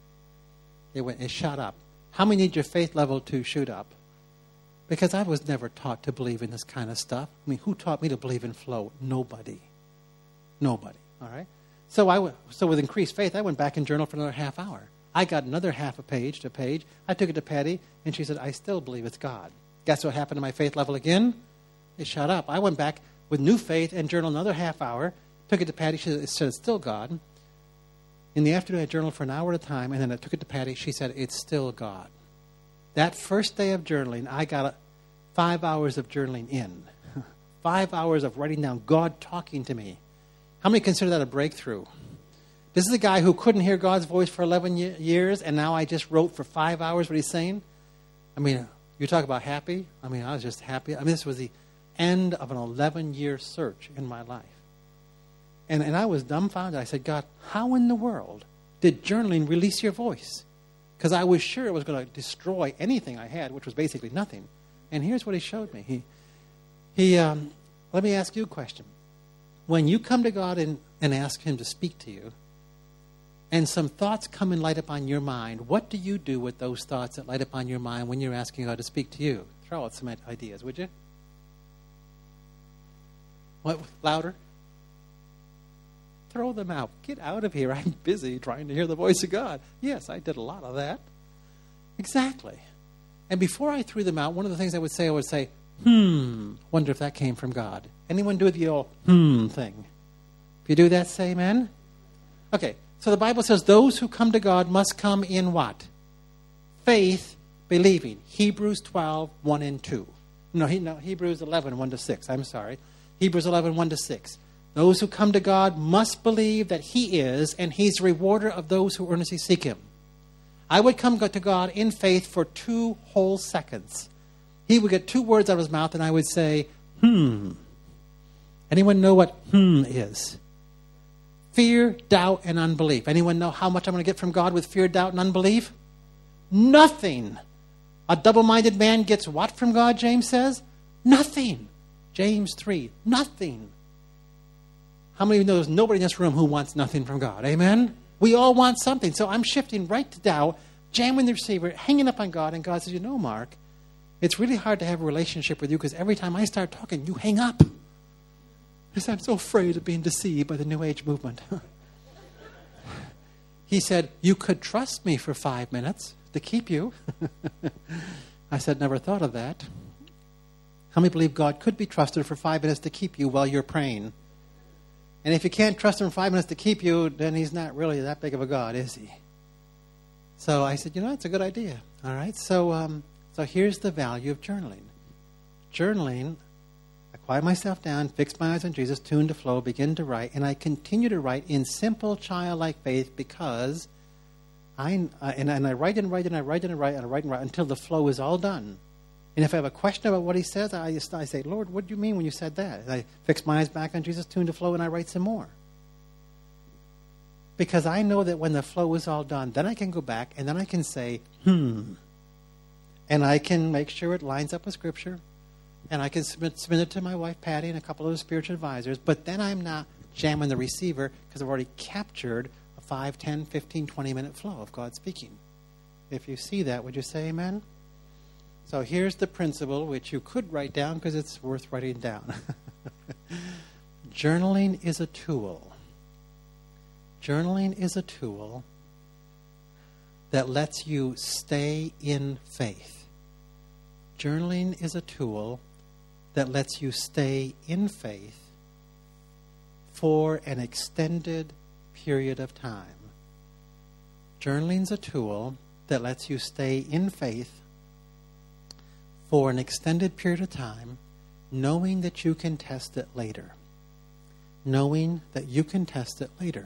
It went, it shot up. How many need your faith level to shoot up? Because I was never taught to believe in this kind of stuff. I mean, who taught me to believe in flow? Nobody. Nobody. All right? So I went, so with increased faith, I went back and journaled for another half hour. I got another half a page to page. I took it to Patty, and she said, I still believe it's God. Guess what happened to my faith level again? It shot up. I went back with new faith and journaled another half hour. Took it to Patty. She said, it's still God. In the afternoon, I journaled for an hour at a time, and then I took it to Patty. She said, it's still God. That first day of journaling, I got a, five hours of journaling in. Five hours of writing down God talking to me. How many consider that a breakthrough? This is a guy who couldn't hear God's voice for eleven years, and now I just wrote for five hours what he's saying? I mean, you talk about happy. I mean, I was just happy. I mean, this was the end of an eleven-year search in my life. And, and I was dumbfounded. I said, God, how in the world did journaling release your voice? Because I was sure it was going to destroy anything I had, which was basically nothing. And here's what he showed me. He, he. Um, let me ask you a question. When you come to God and, and ask him to speak to you, and some thoughts come and light upon your mind, what do you do with those thoughts that light upon your mind when you're asking God to speak to you? Throw out some ideas, would you? What? Louder? Throw them out. Get out of here. I'm busy trying to hear the voice of God. Yes, I did a lot of that. Exactly. And before I threw them out, one of the things I would say, I would say, hmm, wonder if that came from God. Anyone do the old hmm thing? If you do that, say amen. Okay. So the Bible says those who come to God must come in what? Faith, believing. Hebrews twelve, one and two. No, he, no, Hebrews eleven, one to six. I'm sorry. Hebrews eleven, one to six. Those who come to God must believe that he is, and he's a rewarder of those who earnestly seek him. I would come to God in faith for two whole seconds. He would get two words out of his mouth, and I would say, hmm. Anyone know what hmm is? Fear, doubt, and unbelief. Anyone know how much I'm going to get from God with fear, doubt, and unbelief? Nothing. A double-minded man gets what from God, James says? Nothing. James three, nothing. How many of you know there's nobody in this room who wants nothing from God? Amen? We all want something. So I'm shifting right to doubt, jamming the receiver, hanging up on God, and God says, you know, Mark, It's really hard to have a relationship with you because every time I start talking, you hang up. Because I'm so afraid of being deceived by the New Age movement. He said, you could trust me for five minutes to keep you. I said, never thought of that. How many believe God could be trusted for five minutes to keep you while you're praying? And if you can't trust him for five minutes to keep you, then he's not really that big of a God, is he? So I said, you know, it's a good idea. All right, so um, so here's the value of journaling. Journaling, I quiet myself down, fix my eyes on Jesus, tune to flow, begin to write, and I continue to write in simple childlike faith because I, uh, and, and I write and write and I write and I write and I write and write until the flow is all done. And if I have a question about what he says, I, just, I say, Lord, what do you mean when you said that? And I fix my eyes back on Jesus, tune to flow, and I write some more. Because I know that when the flow is all done, then I can go back and then I can say, hmm. And I can make sure it lines up with Scripture. And I can submit, submit it to my wife, Patty, and a couple of the spiritual advisors. But then I'm not jamming the receiver because I've already captured a five, ten, fifteen, twenty-minute flow of God speaking. If you see that, would you say amen? So here's the principle, which you could write down because it's worth writing down. Journaling is a tool. Journaling is a tool that lets you stay in faith. Journaling is a tool that lets you stay in faith for an extended period of time. Journaling's a tool that lets you stay in faith for an extended period of time, knowing that you can test it later. Knowing that you can test it later.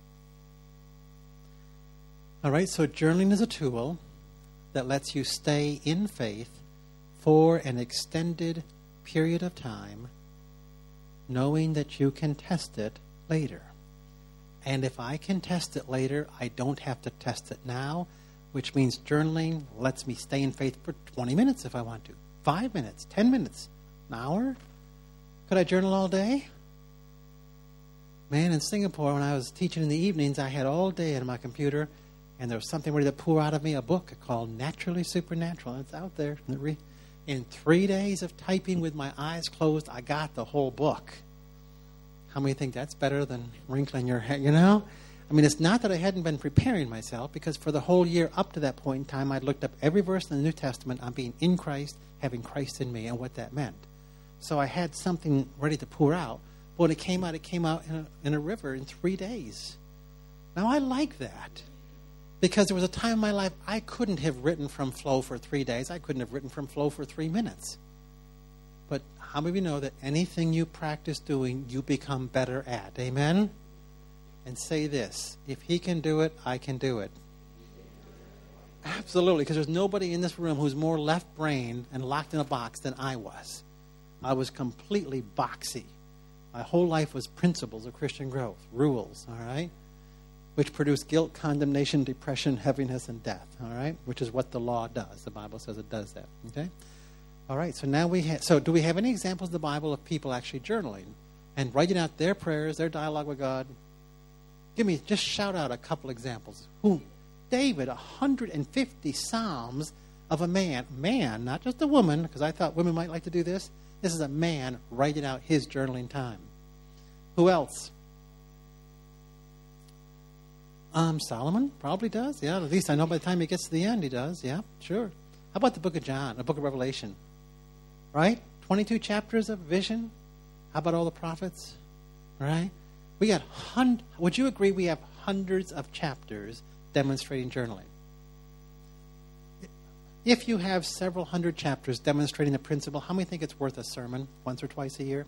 All right, so journaling is a tool that lets you stay in faith for an extended period of time, knowing that you can test it later. And if I can test it later, I don't have to test it now, which means journaling lets me stay in faith for twenty minutes if I want to. Five minutes, ten minutes, an hour. Could I journal all day? Man, in Singapore, when I was teaching in the evenings, I had all day on my computer, and there was something ready to pour out of me, a book called Naturally Supernatural. It's out there. In three days of typing with my eyes closed, I got the whole book. How many think that's better than wrinkling your head, you know? I mean, it's not that I hadn't been preparing myself, because for the whole year up to that point in time, I'd looked up every verse in the New Testament on being in Christ, having Christ in me, and what that meant. So I had something ready to pour out. But when it came out, it came out in a, in a river in three days. Now, I like that, because there was a time in my life I couldn't have written from flow for three days. I couldn't have written from flow for three minutes. But how many of you know that anything you practice doing, you become better at? Amen? And say this, if he can do it, I can do it. Absolutely, because there's nobody in this room who's more left-brained and locked in a box than I was. I was completely boxy. My whole life was principles of Christian growth, rules, all right, which produce guilt, condemnation, depression, heaviness, and death, all right, which is what the law does. The Bible says it does that, okay? All right, so now we have, so do we have any examples in the Bible of people actually journaling and writing out their prayers, their dialogue with God? Give me, just shout out a couple examples. Who? David, one hundred fifty Psalms of a man. Man, not just a woman, because I thought women might like to do this. This is a man writing out his journaling time. Who else? Um, Solomon probably does. Yeah, at least I know by the time he gets to the end, he does. Yeah, sure. How about the book of John, the book of Revelation? Right? twenty-two chapters of vision. How about all the prophets? Right? We got hun- Would you agree we have hundreds of chapters demonstrating journaling? If you have several hundred chapters demonstrating the principle, how many think it's worth a sermon once or twice a year?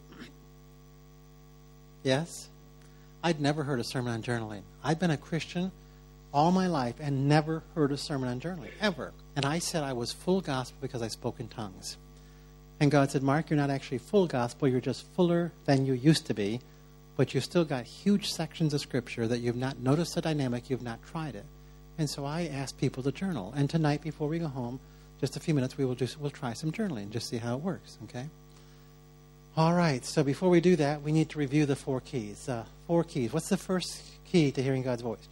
Yes? I'd never heard a sermon on journaling. I've been a Christian all my life and never heard a sermon on journaling, ever. And I said I was full gospel because I spoke in tongues. And God said, Mark, you're not actually full gospel. You're just fuller than you used to be. But you've still got huge sections of Scripture that you've not noticed the dynamic, you've not tried it. And so I asked people to journal. And tonight, before we go home, just a few minutes, we will just we'll try some journaling, just see how it works, okay? All right, so before we do that, we need to review the four keys. Uh, four keys. What's the first key to hearing God's voice?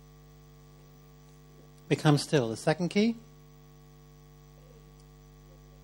Become still. The second key?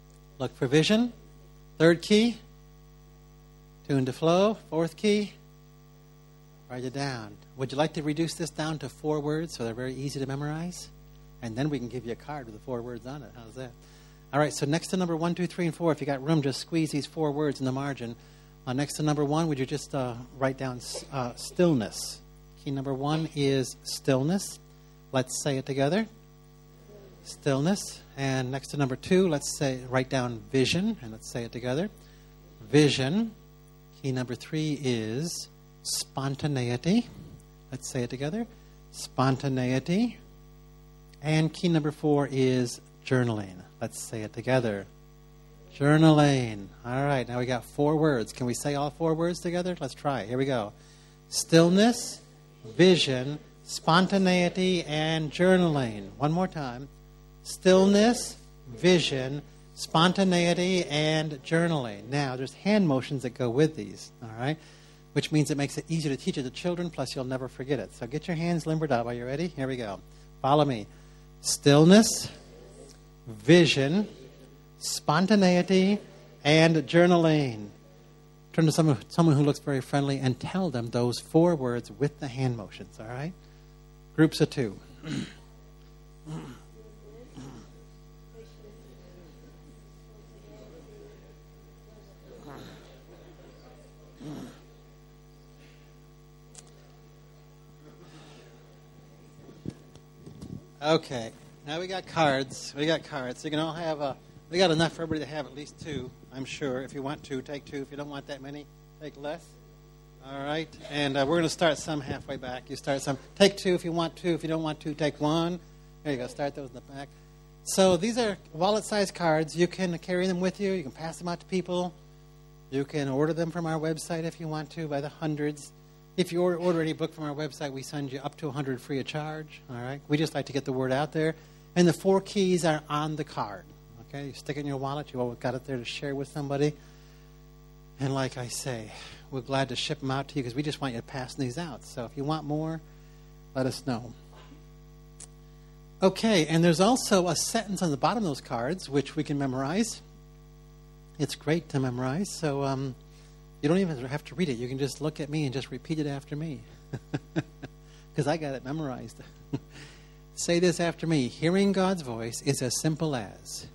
Look for vision. Third key. Tune to flow. Fourth key. Write it down. Would you like to reduce this down to four words so they're very easy to memorize? And then we can give you a card with the four words on it. How's that? All right, so next to number one, two, three, and four, if you got room, just squeeze these four words in the margin. Uh, next to number one, would you just uh, write down uh, stillness? Key number one is stillness. Let's say it together. Stillness. And next to number two, let's say write down vision, and let's say it together. Vision. Key number three is spontaneity. Let's say it together. Spontaneity. And key number four is journaling. Let's say it together. Journaling. All right, now we got four words. Can we say all four words together? Let's try it. Here we go. Stillness, vision, spontaneity, and journaling. One more time. Stillness, vision, spontaneity, and journaling. Now, there's hand motions that go with these, all right? Which means it makes it easier to teach it to children, plus you'll never forget it. So get your hands limbered up. Are you ready? Here we go. Follow me. Stillness, vision, spontaneity, and journaling. Turn to someone, someone who looks very friendly and tell them those four words with the hand motions, all right? Groups of two. Okay, now we got cards. We got cards. So you can all have a. We got enough for everybody to have at least two, I'm sure. If you want two, take two. If you don't want that many, take less. All right, and uh, we're going to start some halfway back. You start some. Take two if you want two. If you don't want two, take one. There you go. Start those in the back. So these are wallet-sized cards. You can carry them with you. You can pass them out to people. You can order them from our website if you want to, by the hundreds. If you order, order any book from our website, we send you up to one hundred free of charge. All right. We just like to get the word out there. And the four keys are on the card. Okay. You stick it in your wallet. You always got it there to share with somebody. And like I say, we're glad to ship them out to you because we just want you to pass these out. So if you want more, let us know. Okay. And there's also a sentence on the bottom of those cards which we can memorize. It's great to memorize. So, um, you don't even have to read it. You can just look at me and just repeat it after me. Because I got it memorized. Say this after me. Hearing God's voice is as simple as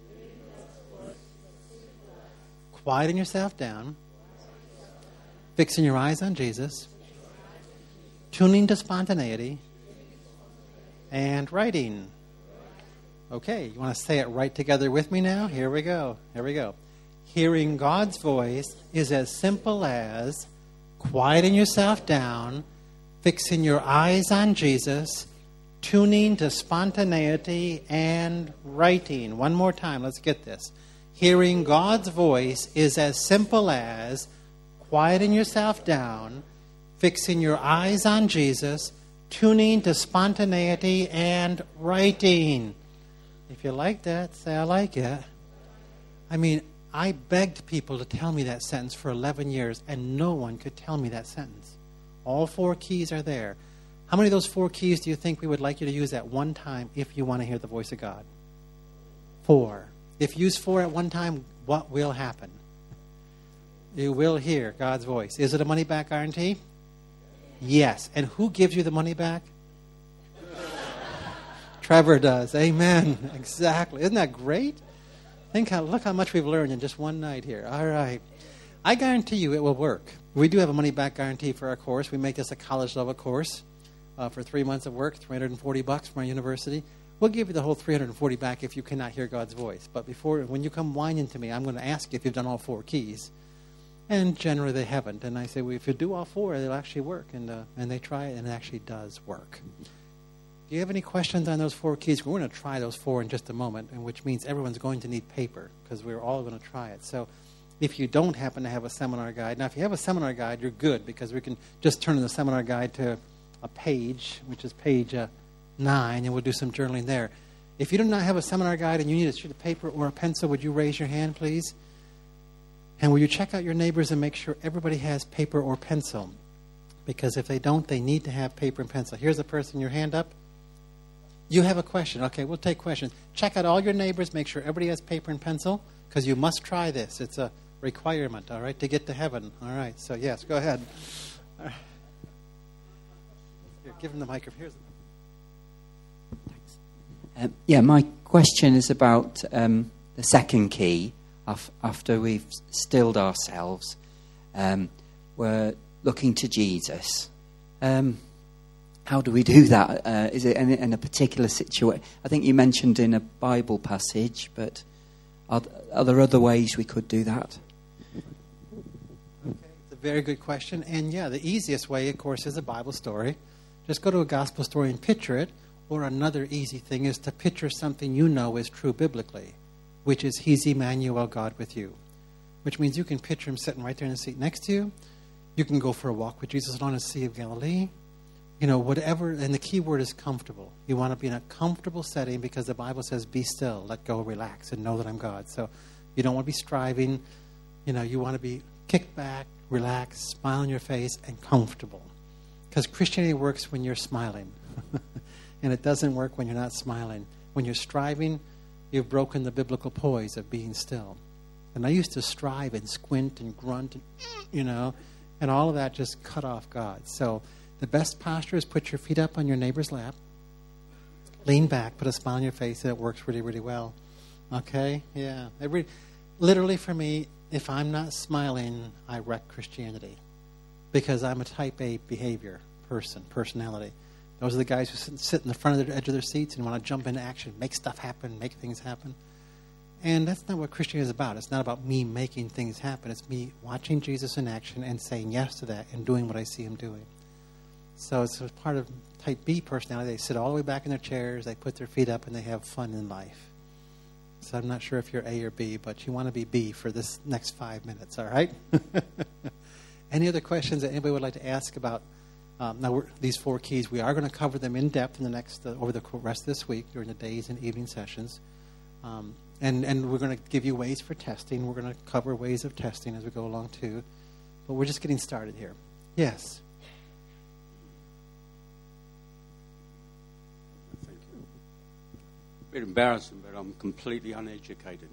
quieting yourself down, fixing your eyes on Jesus, tuning to spontaneity, and writing. Okay, you want to say it right together with me now? Here we go. Here we go. Hearing God's voice is as simple as quieting yourself down, fixing your eyes on Jesus, tuning to spontaneity, and writing. One more time, let's get this. Hearing God's voice is as simple as quieting yourself down, fixing your eyes on Jesus, tuning to spontaneity, and writing. If you like that, say I like it. I mean, I begged people to tell me that sentence for eleven years, and no one could tell me that sentence. All four keys are there. How many of those four keys do you think we would like you to use at one time if you want to hear the voice of God? Four. If you use four at one time, what will happen? You will hear God's voice. Is it a money-back guarantee? Yes. And who gives you the money back? Trevor does. Amen. Exactly. Isn't that great? Think how, look how much we've learned in just one night here. All right. I guarantee you it will work. We do have a money-back guarantee for our course. We make this a college-level course uh, for three months of work, three hundred forty bucks from our university. We'll give you the whole three hundred forty back if you cannot hear God's voice. But before, when you come whining to me, I'm going to ask you if you've done all four keys. And generally they haven't. And I say, well, if you do all four, it'll actually work. And, uh, and they try it, and it actually does work. Do you have any questions on those four keys? We're going to try those four in just a moment, and which means everyone's going to need paper because we're all going to try it. So if you don't happen to have a seminar guide, now if you have a seminar guide, you're good because we can just turn the seminar guide to a page, which is page uh, nine, and we'll do some journaling there. If you do not have a seminar guide and you need a sheet of paper or a pencil, would you raise your hand, please? And will you check out your neighbors and make sure everybody has paper or pencil? Because if they don't, they need to have paper and pencil. Here's a person, your hand up. You have a question. Okay, we'll take questions. Check out all your neighbors. Make sure everybody has paper and pencil, because you must try this. It's a requirement, all right, to get to heaven. All right, so yes, go ahead. All right. Here, give him the microphone. Here's the Thanks. Um, yeah, my question is about um, the second key. Af- after we've stilled ourselves, um, we're looking to Jesus. Um, how do we do that? Uh, is it in, in a particular situation? I think you mentioned in a Bible passage, but are, are there other ways we could do that? Okay, it's a very good question. And yeah, the easiest way, of course, is a Bible story. Just go to a gospel story and picture it. Or another easy thing is to picture something you know is true biblically, which is He's Emmanuel, God with you. Which means you can picture Him sitting right there in the seat next to you. You can go for a walk with Jesus on the Sea of Galilee. You know, whatever, and the key word is comfortable. You want to be in a comfortable setting because the Bible says, be still, let go, relax, and know that I'm God. So you don't want to be striving. You know, you want to be kicked back, relaxed, smile on your face, and comfortable. Because Christianity works when you're smiling. And it doesn't work when you're not smiling. When you're striving, you've broken the biblical poise of being still. And I used to strive and squint and grunt, and, you know, and all of that just cut off God. So the best posture is put your feet up on your neighbor's lap, lean back, put a smile on your face, and it works really, really well. Okay? Yeah. Every, literally for me, if I'm not smiling, I wreck Christianity because I'm a type A behavior person, personality. Those are the guys who sit, sit in the front of the edge of their seats and want to jump into action, make stuff happen, make things happen. And that's not what Christianity is about. It's not about me making things happen. It's me watching Jesus in action and saying yes to that and doing what I see Him doing. So it's a part of type B personality. They sit all the way back in their chairs, they put their feet up, and they have fun in life. So I'm not sure if you're A or B, but you want to be B for this next five minutes, all right? Any other questions that anybody would like to ask about Um, now, we're, these four keys, we are going to cover them in depth in the next, uh, over the rest of this week during the days and evening sessions. Um, and, and we're going to give you ways for testing. We're going to cover ways of testing as we go along, too. But we're just getting started here. Yes? Thank you. A bit embarrassing, but I'm completely uneducated.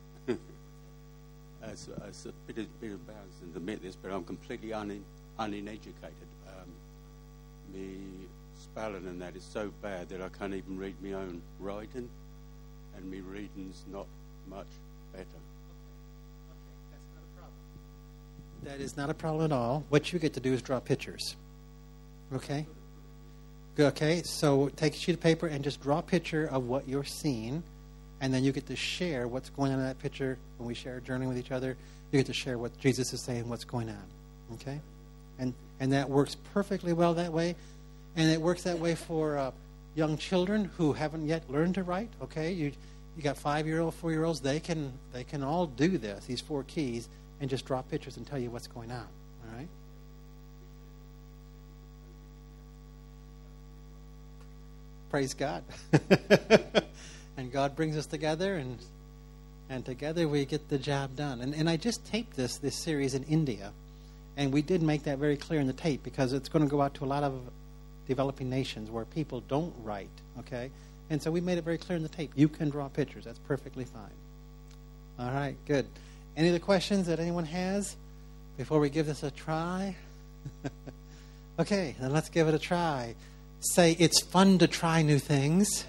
it's, it's a bit, a bit embarrassing to admit this, but I'm completely un, uneducated. Um, me spelling and that is so bad that I can't even read my own writing, and me reading's not much better. Okay, that's not a problem. That is not a problem at all. What you get to do is draw pictures. Okay? Okay, so take a sheet of paper and just draw a picture of what you're seeing, and then you get to share what's going on in that picture. When we share a journey with each other, you get to share what Jesus is saying, what's going on. Okay? And and that works perfectly well that way. And it works that way for uh, young children who haven't yet learned to write. Okay, you you got five-year-old, four-year-olds. They can they can all do this, these four keys, and just draw pictures and tell you what's going on. All right. Praise God. And God brings us together, and and together we get the job done. And and I just taped this this series in India. And we did make that very clear in the tape because it's going to go out to a lot of developing nations where people don't write, okay? And so we made it very clear in the tape. You can draw pictures. That's perfectly fine. All right, good. Any other questions that anyone has before we give this a try? Okay, then let's give it a try. Say, it's fun to try new things.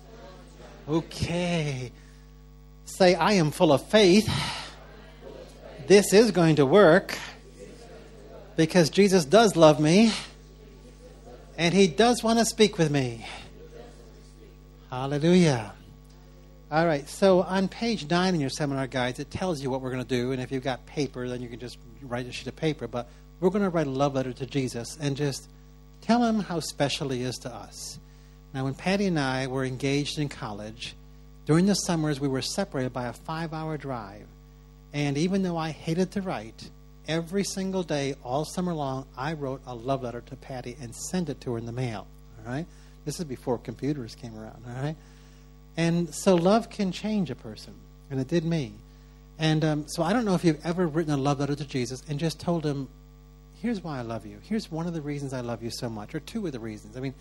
Okay. Say, I am full of faith. This is going to work. Because Jesus does love me, and He does want to speak with me. Hallelujah. All right, so on page nine in your seminar guides, it tells you what we're going to do. And if you've got paper, then you can just write a sheet of paper. But we're going to write a love letter to Jesus and just tell Him how special He is to us. Now, when Patty and I were engaged in college, during the summers, we were separated by a five-hour drive. And even though I hated to write, every single day, all summer long, I wrote a love letter to Patty and sent it to her in the mail. All right? This is before computers came around. All right? And so love can change a person. And it did me. And um, so I don't know if you've ever written a love letter to Jesus and just told Him, here's why I love you. Here's one of the reasons I love you so much, or two of the reasons. I mean,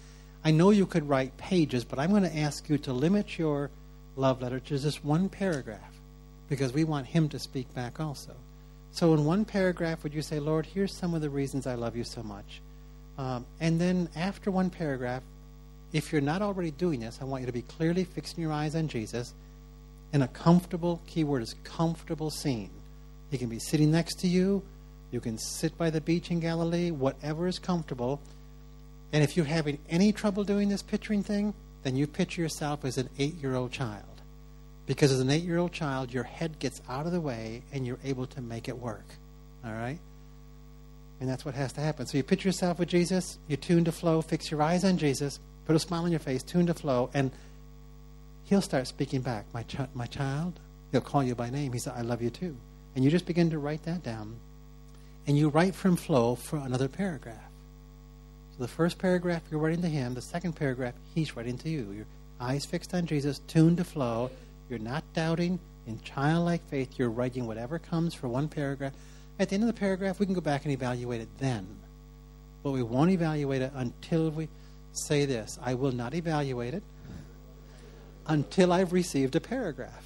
I know you could write pages, but I'm going to ask you to limit your love letter to just one paragraph, because we want him to speak back also. So in one paragraph, would you say, Lord, here's some of the reasons I love you so much. Um, and then after one paragraph, if you're not already doing this, I want you to be clearly fixing your eyes on Jesus in a comfortable, keyword is comfortable scene. He can be sitting next to you. You can sit by the beach in Galilee, whatever is comfortable. And if you're having any trouble doing this picturing thing, then you picture yourself as an eight-year-old child. Because as an eight-year-old child, your head gets out of the way and you're able to make it work. All right? And that's what has to happen. So you picture yourself with Jesus, you tune to flow, fix your eyes on Jesus, put a smile on your face, tune to flow, and he'll start speaking back. My, ch- my child, he'll call you by name. He said, I love you too. And you just begin to write that down. And you write from flow for another paragraph. So the first paragraph you're writing to him, the second paragraph he's writing to you. Your eyes fixed on Jesus, tuned to flow. You're not doubting. In childlike faith, you're writing whatever comes for one paragraph. At the end of the paragraph, we can go back and evaluate it then. But we won't evaluate it until we say this. I will not evaluate it until I've received a paragraph.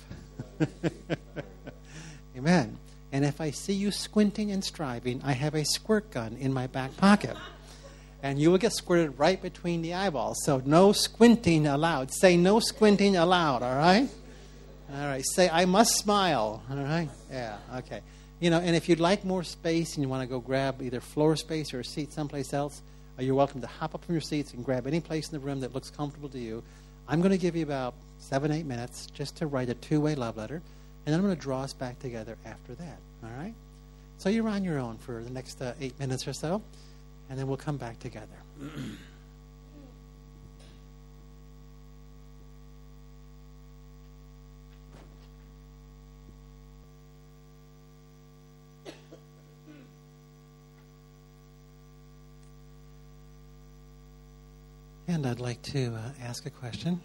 Amen. And if I see you squinting and striving, I have a squirt gun in my back pocket. And you will get squirted right between the eyeballs. So no squinting allowed. Say no squinting allowed, all right? All right. Say, I must smile, all right? Yeah, okay. You know, and if you'd like more space and you want to go grab either floor space or a seat someplace else, uh, you're welcome to hop up from your seats and grab any place in the room that looks comfortable to you. I'm going to give you about seven, eight minutes just to write a two-way love letter, and then I'm going to draw us back together after that, all right? So you're on your own for the next uh, eight minutes or so, and then we'll come back together. And I'd like to uh, ask a question.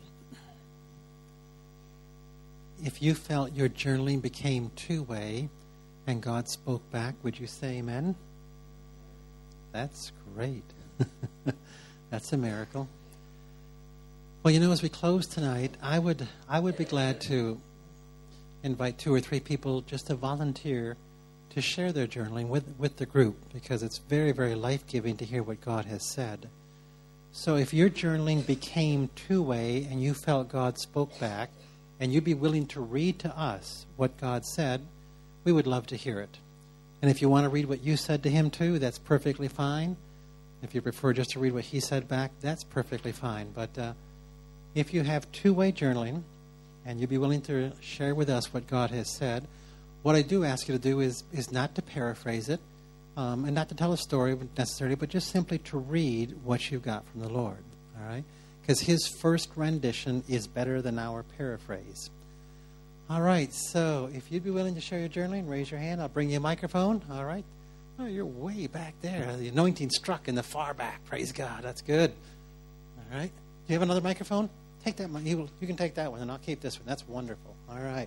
If you felt your journaling became two-way and God spoke back, would you say amen? That's great. That's a miracle. Well, you know, as we close tonight, I would I would be glad to invite two or three people just to volunteer to share their journaling with, with the group, because it's very, very life-giving to hear what God has said. So if your journaling became two-way and you felt God spoke back, and you'd be willing to read to us what God said, we would love to hear it. And if you want to read what you said to him too, that's perfectly fine. If you prefer just to read what he said back, that's perfectly fine. But uh, if you have two-way journaling and you'd be willing to share with us what God has said, what I do ask you to do is, is not to paraphrase it, Um, and not to tell a story necessarily, but just simply to read what you've got from the Lord, all right? Because his first rendition is better than our paraphrase. All right, so if you'd be willing to share your journaling, raise your hand. I'll bring you a microphone, all right? Oh, you're way back there. The anointing struck in the far back. Praise God. That's good. All right. Do you have another microphone? Take that. You, you can take that one, and I'll keep this one. That's wonderful. All right.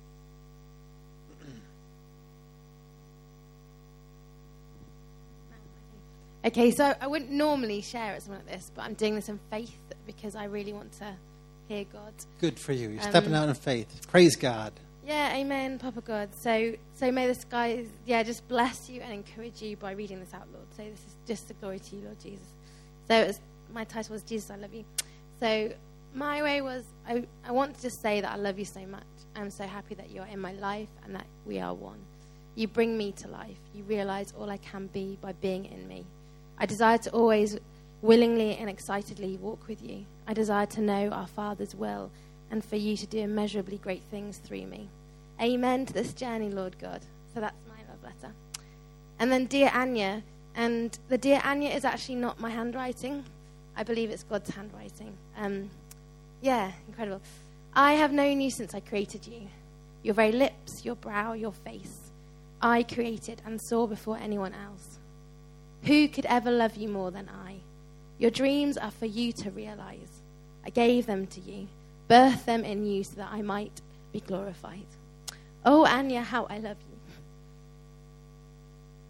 Okay, so I wouldn't normally share at something like this, but I'm doing this in faith because I really want to hear God. Good for you. You're Um, stepping out in faith. Praise God. Yeah, amen, Papa God. So so may the skies, yeah, just bless you and encourage you by reading this out, Lord. So this is just the glory to you, Lord Jesus. So it was, my title was Jesus, I Love You. So my way was, I, I want to just say that I love you so much. I'm so happy that you're in my life and that we are one. You bring me to life. You realize all I can be by being in me. I desire to always willingly and excitedly walk with you. I desire to know our Father's will and for you to do immeasurably great things through me. Amen to this journey, Lord God. So that's my love letter. And then Dear Anya, and the Dear Anya is actually not my handwriting. I believe it's God's handwriting. Um, yeah, incredible. I have known you since I created you. Your very lips, your brow, your face, I created and saw before anyone else. Who could ever love you more than I? Your dreams are for you to realize. I gave them to you, birthed them in you so that I might be glorified. Oh, Anya, how I love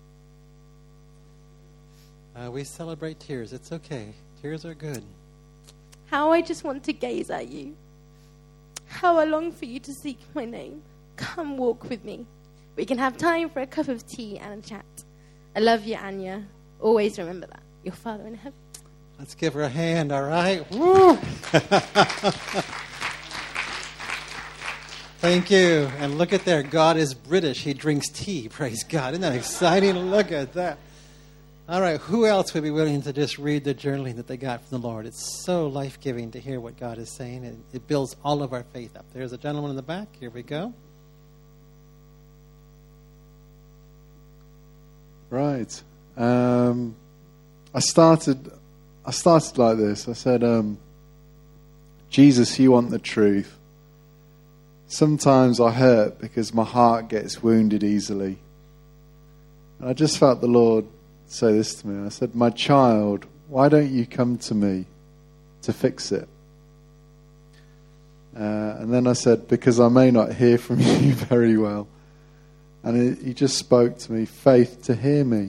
you. Uh, we celebrate tears. It's okay. Tears are good. How I just want to gaze at you. How I long for you to seek my name. Come walk with me. We can have time for a cup of tea and a chat. I love you, Anya. Always remember that. Your Father in heaven. Let's give her a hand, all right? Woo! Thank you. And look at there. God is British. He drinks tea. Praise God. Isn't that exciting? Look at that. All right. Who else would be willing to just read the journaling that they got from the Lord? It's so life-giving to hear what God is saying. It, it builds all of our faith up. There's a gentleman in the back. Here we go. Right. Um, I started I started like this. I said, um, Jesus, you want the truth. Sometimes I hurt because my heart gets wounded easily. And I just felt the Lord say this to me. I said, my child, why don't you come to me to fix it? Uh, and then I said, because I may not hear from you very well. And he just spoke to me, faith to hear me.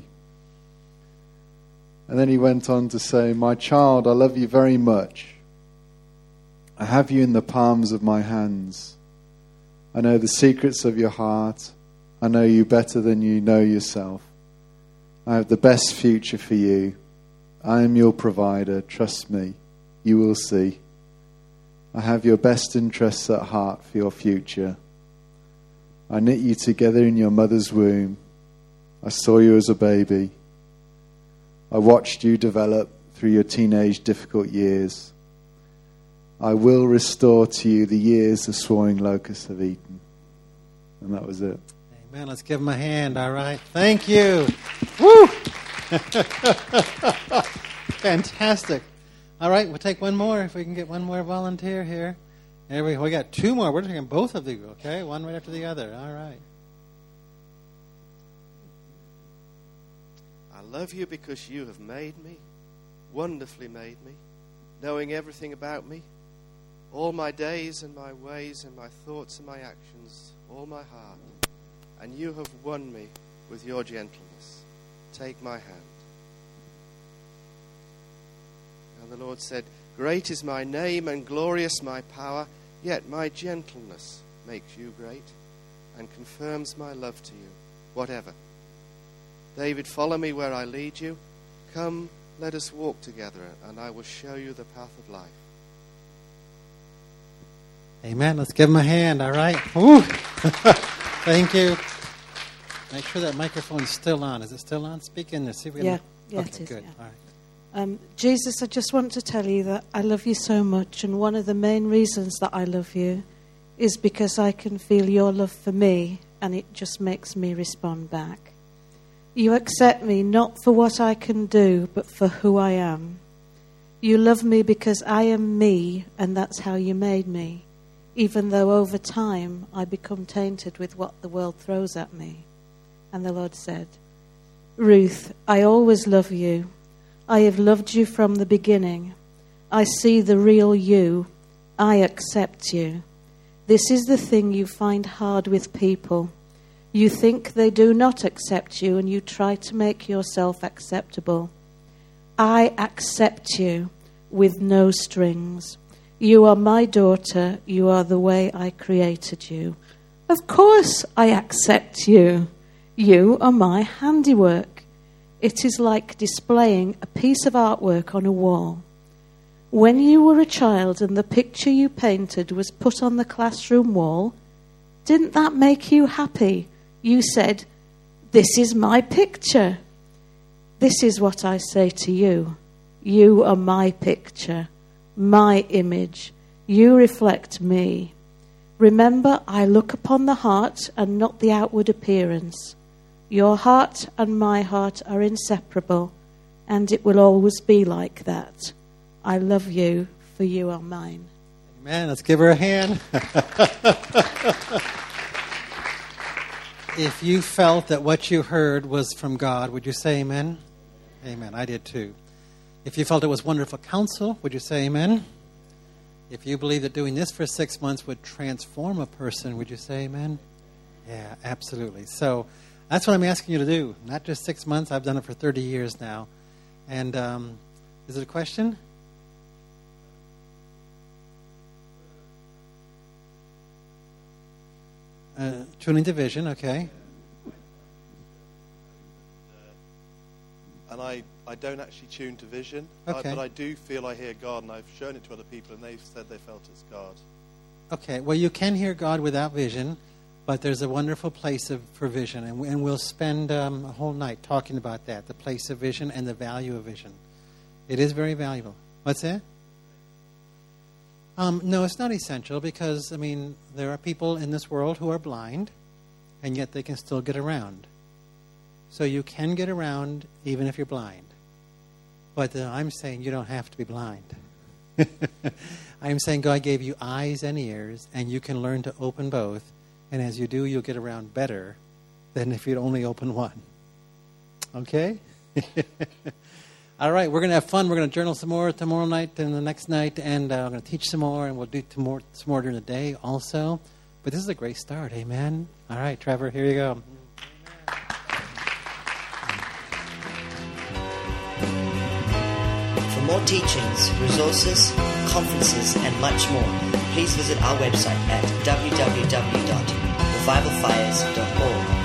And then he went on to say, my child, I love you very much. I have you in the palms of my hands. I know the secrets of your heart. I know you better than you know yourself. I have the best future for you. I am your provider. Trust me. You will see. I have your best interests at heart for your future. I knit you together in your mother's womb. I saw you as a baby. I watched you develop through your teenage difficult years. I will restore to you the years the swarming locusts have eaten. And that was it. Amen. Let's give him a hand, all right? Thank you. Woo! Fantastic. All right, we'll take one more if we can get one more volunteer here. There we go. We got two more. We're taking both of you, okay? One right after the other. All right. I love you because you have made me, wonderfully made me, knowing everything about me, all my days and my ways and my thoughts and my actions, all my heart. And you have won me with your gentleness. Take my hand. And the Lord said, great is my name and glorious my power, yet my gentleness makes you great and confirms my love to you, whatever. David, follow me where I lead you. Come, let us walk together, and I will show you the path of life. Amen. Let's give him a hand, all right? Woo. Thank you. Make sure that microphone's still on. Is it still on? Speak in there. See if we can... Yeah, yeah, okay, it is. good. Yeah. All right. Um, Jesus, I just want to tell you that I love you so much, and one of the main reasons that I love you is because I can feel your love for me, and it just makes me respond back. You accept me not for what I can do, but for who I am. You love me because I am me, and that's how you made me, even though over time I become tainted with what the world throws at me. And the Lord said, Ruth, I always love you. I have loved you from the beginning. I see the real you. I accept you. This is the thing you find hard with people. You think they do not accept you, and you try to make yourself acceptable. I accept you with no strings. You are my daughter. You are the way I created you. Of course I accept you. You are my handiwork. It is like displaying a piece of artwork on a wall. When you were a child and the picture you painted was put on the classroom wall, didn't that make you happy? You said, this is my picture. This is what I say to you. You are my picture, my image. You reflect me. Remember, I look upon the heart and not the outward appearance. Your heart and my heart are inseparable, and it will always be like that. I love you, for you are mine. Amen. Let's give her a hand. If you felt that what you heard was from God, would you say amen? Amen. I did too. If you felt it was wonderful counsel, would you say amen? If you believe that doing this for six months would transform a person, would you say amen? Yeah, absolutely. So that's what I'm asking you to do. Not just six months. I've done it for thirty years now. And um, is it a question? Uh, tuning to vision, okay. And I, I don't actually tune to vision, Okay. I, but I do feel I hear God, and I've shown it to other people, and they've said they felt it's God. Okay, well, you can hear God without vision, but there's a wonderful place of, for vision, and, we, and we'll spend um, a whole night talking about that, the place of vision and the value of vision. It is very valuable. What's that? Um, no, it's not essential because, I mean, there are people in this world who are blind, and yet they can still get around. So you can get around even if you're blind. But uh, I'm saying you don't have to be blind. I'm saying God gave you eyes and ears, and you can learn to open both. And as you do, you'll get around better than if you'd only open one. Okay? All right, we're going to have fun. We're going to journal some more tomorrow night and the next night, and uh, I'm going to teach some more, and we'll do some more, some more during the day also. But this is a great start, amen? All right, Trevor, here you go. For more teachings, resources, conferences, and much more, please visit our website at w w w dot revival fires dot org.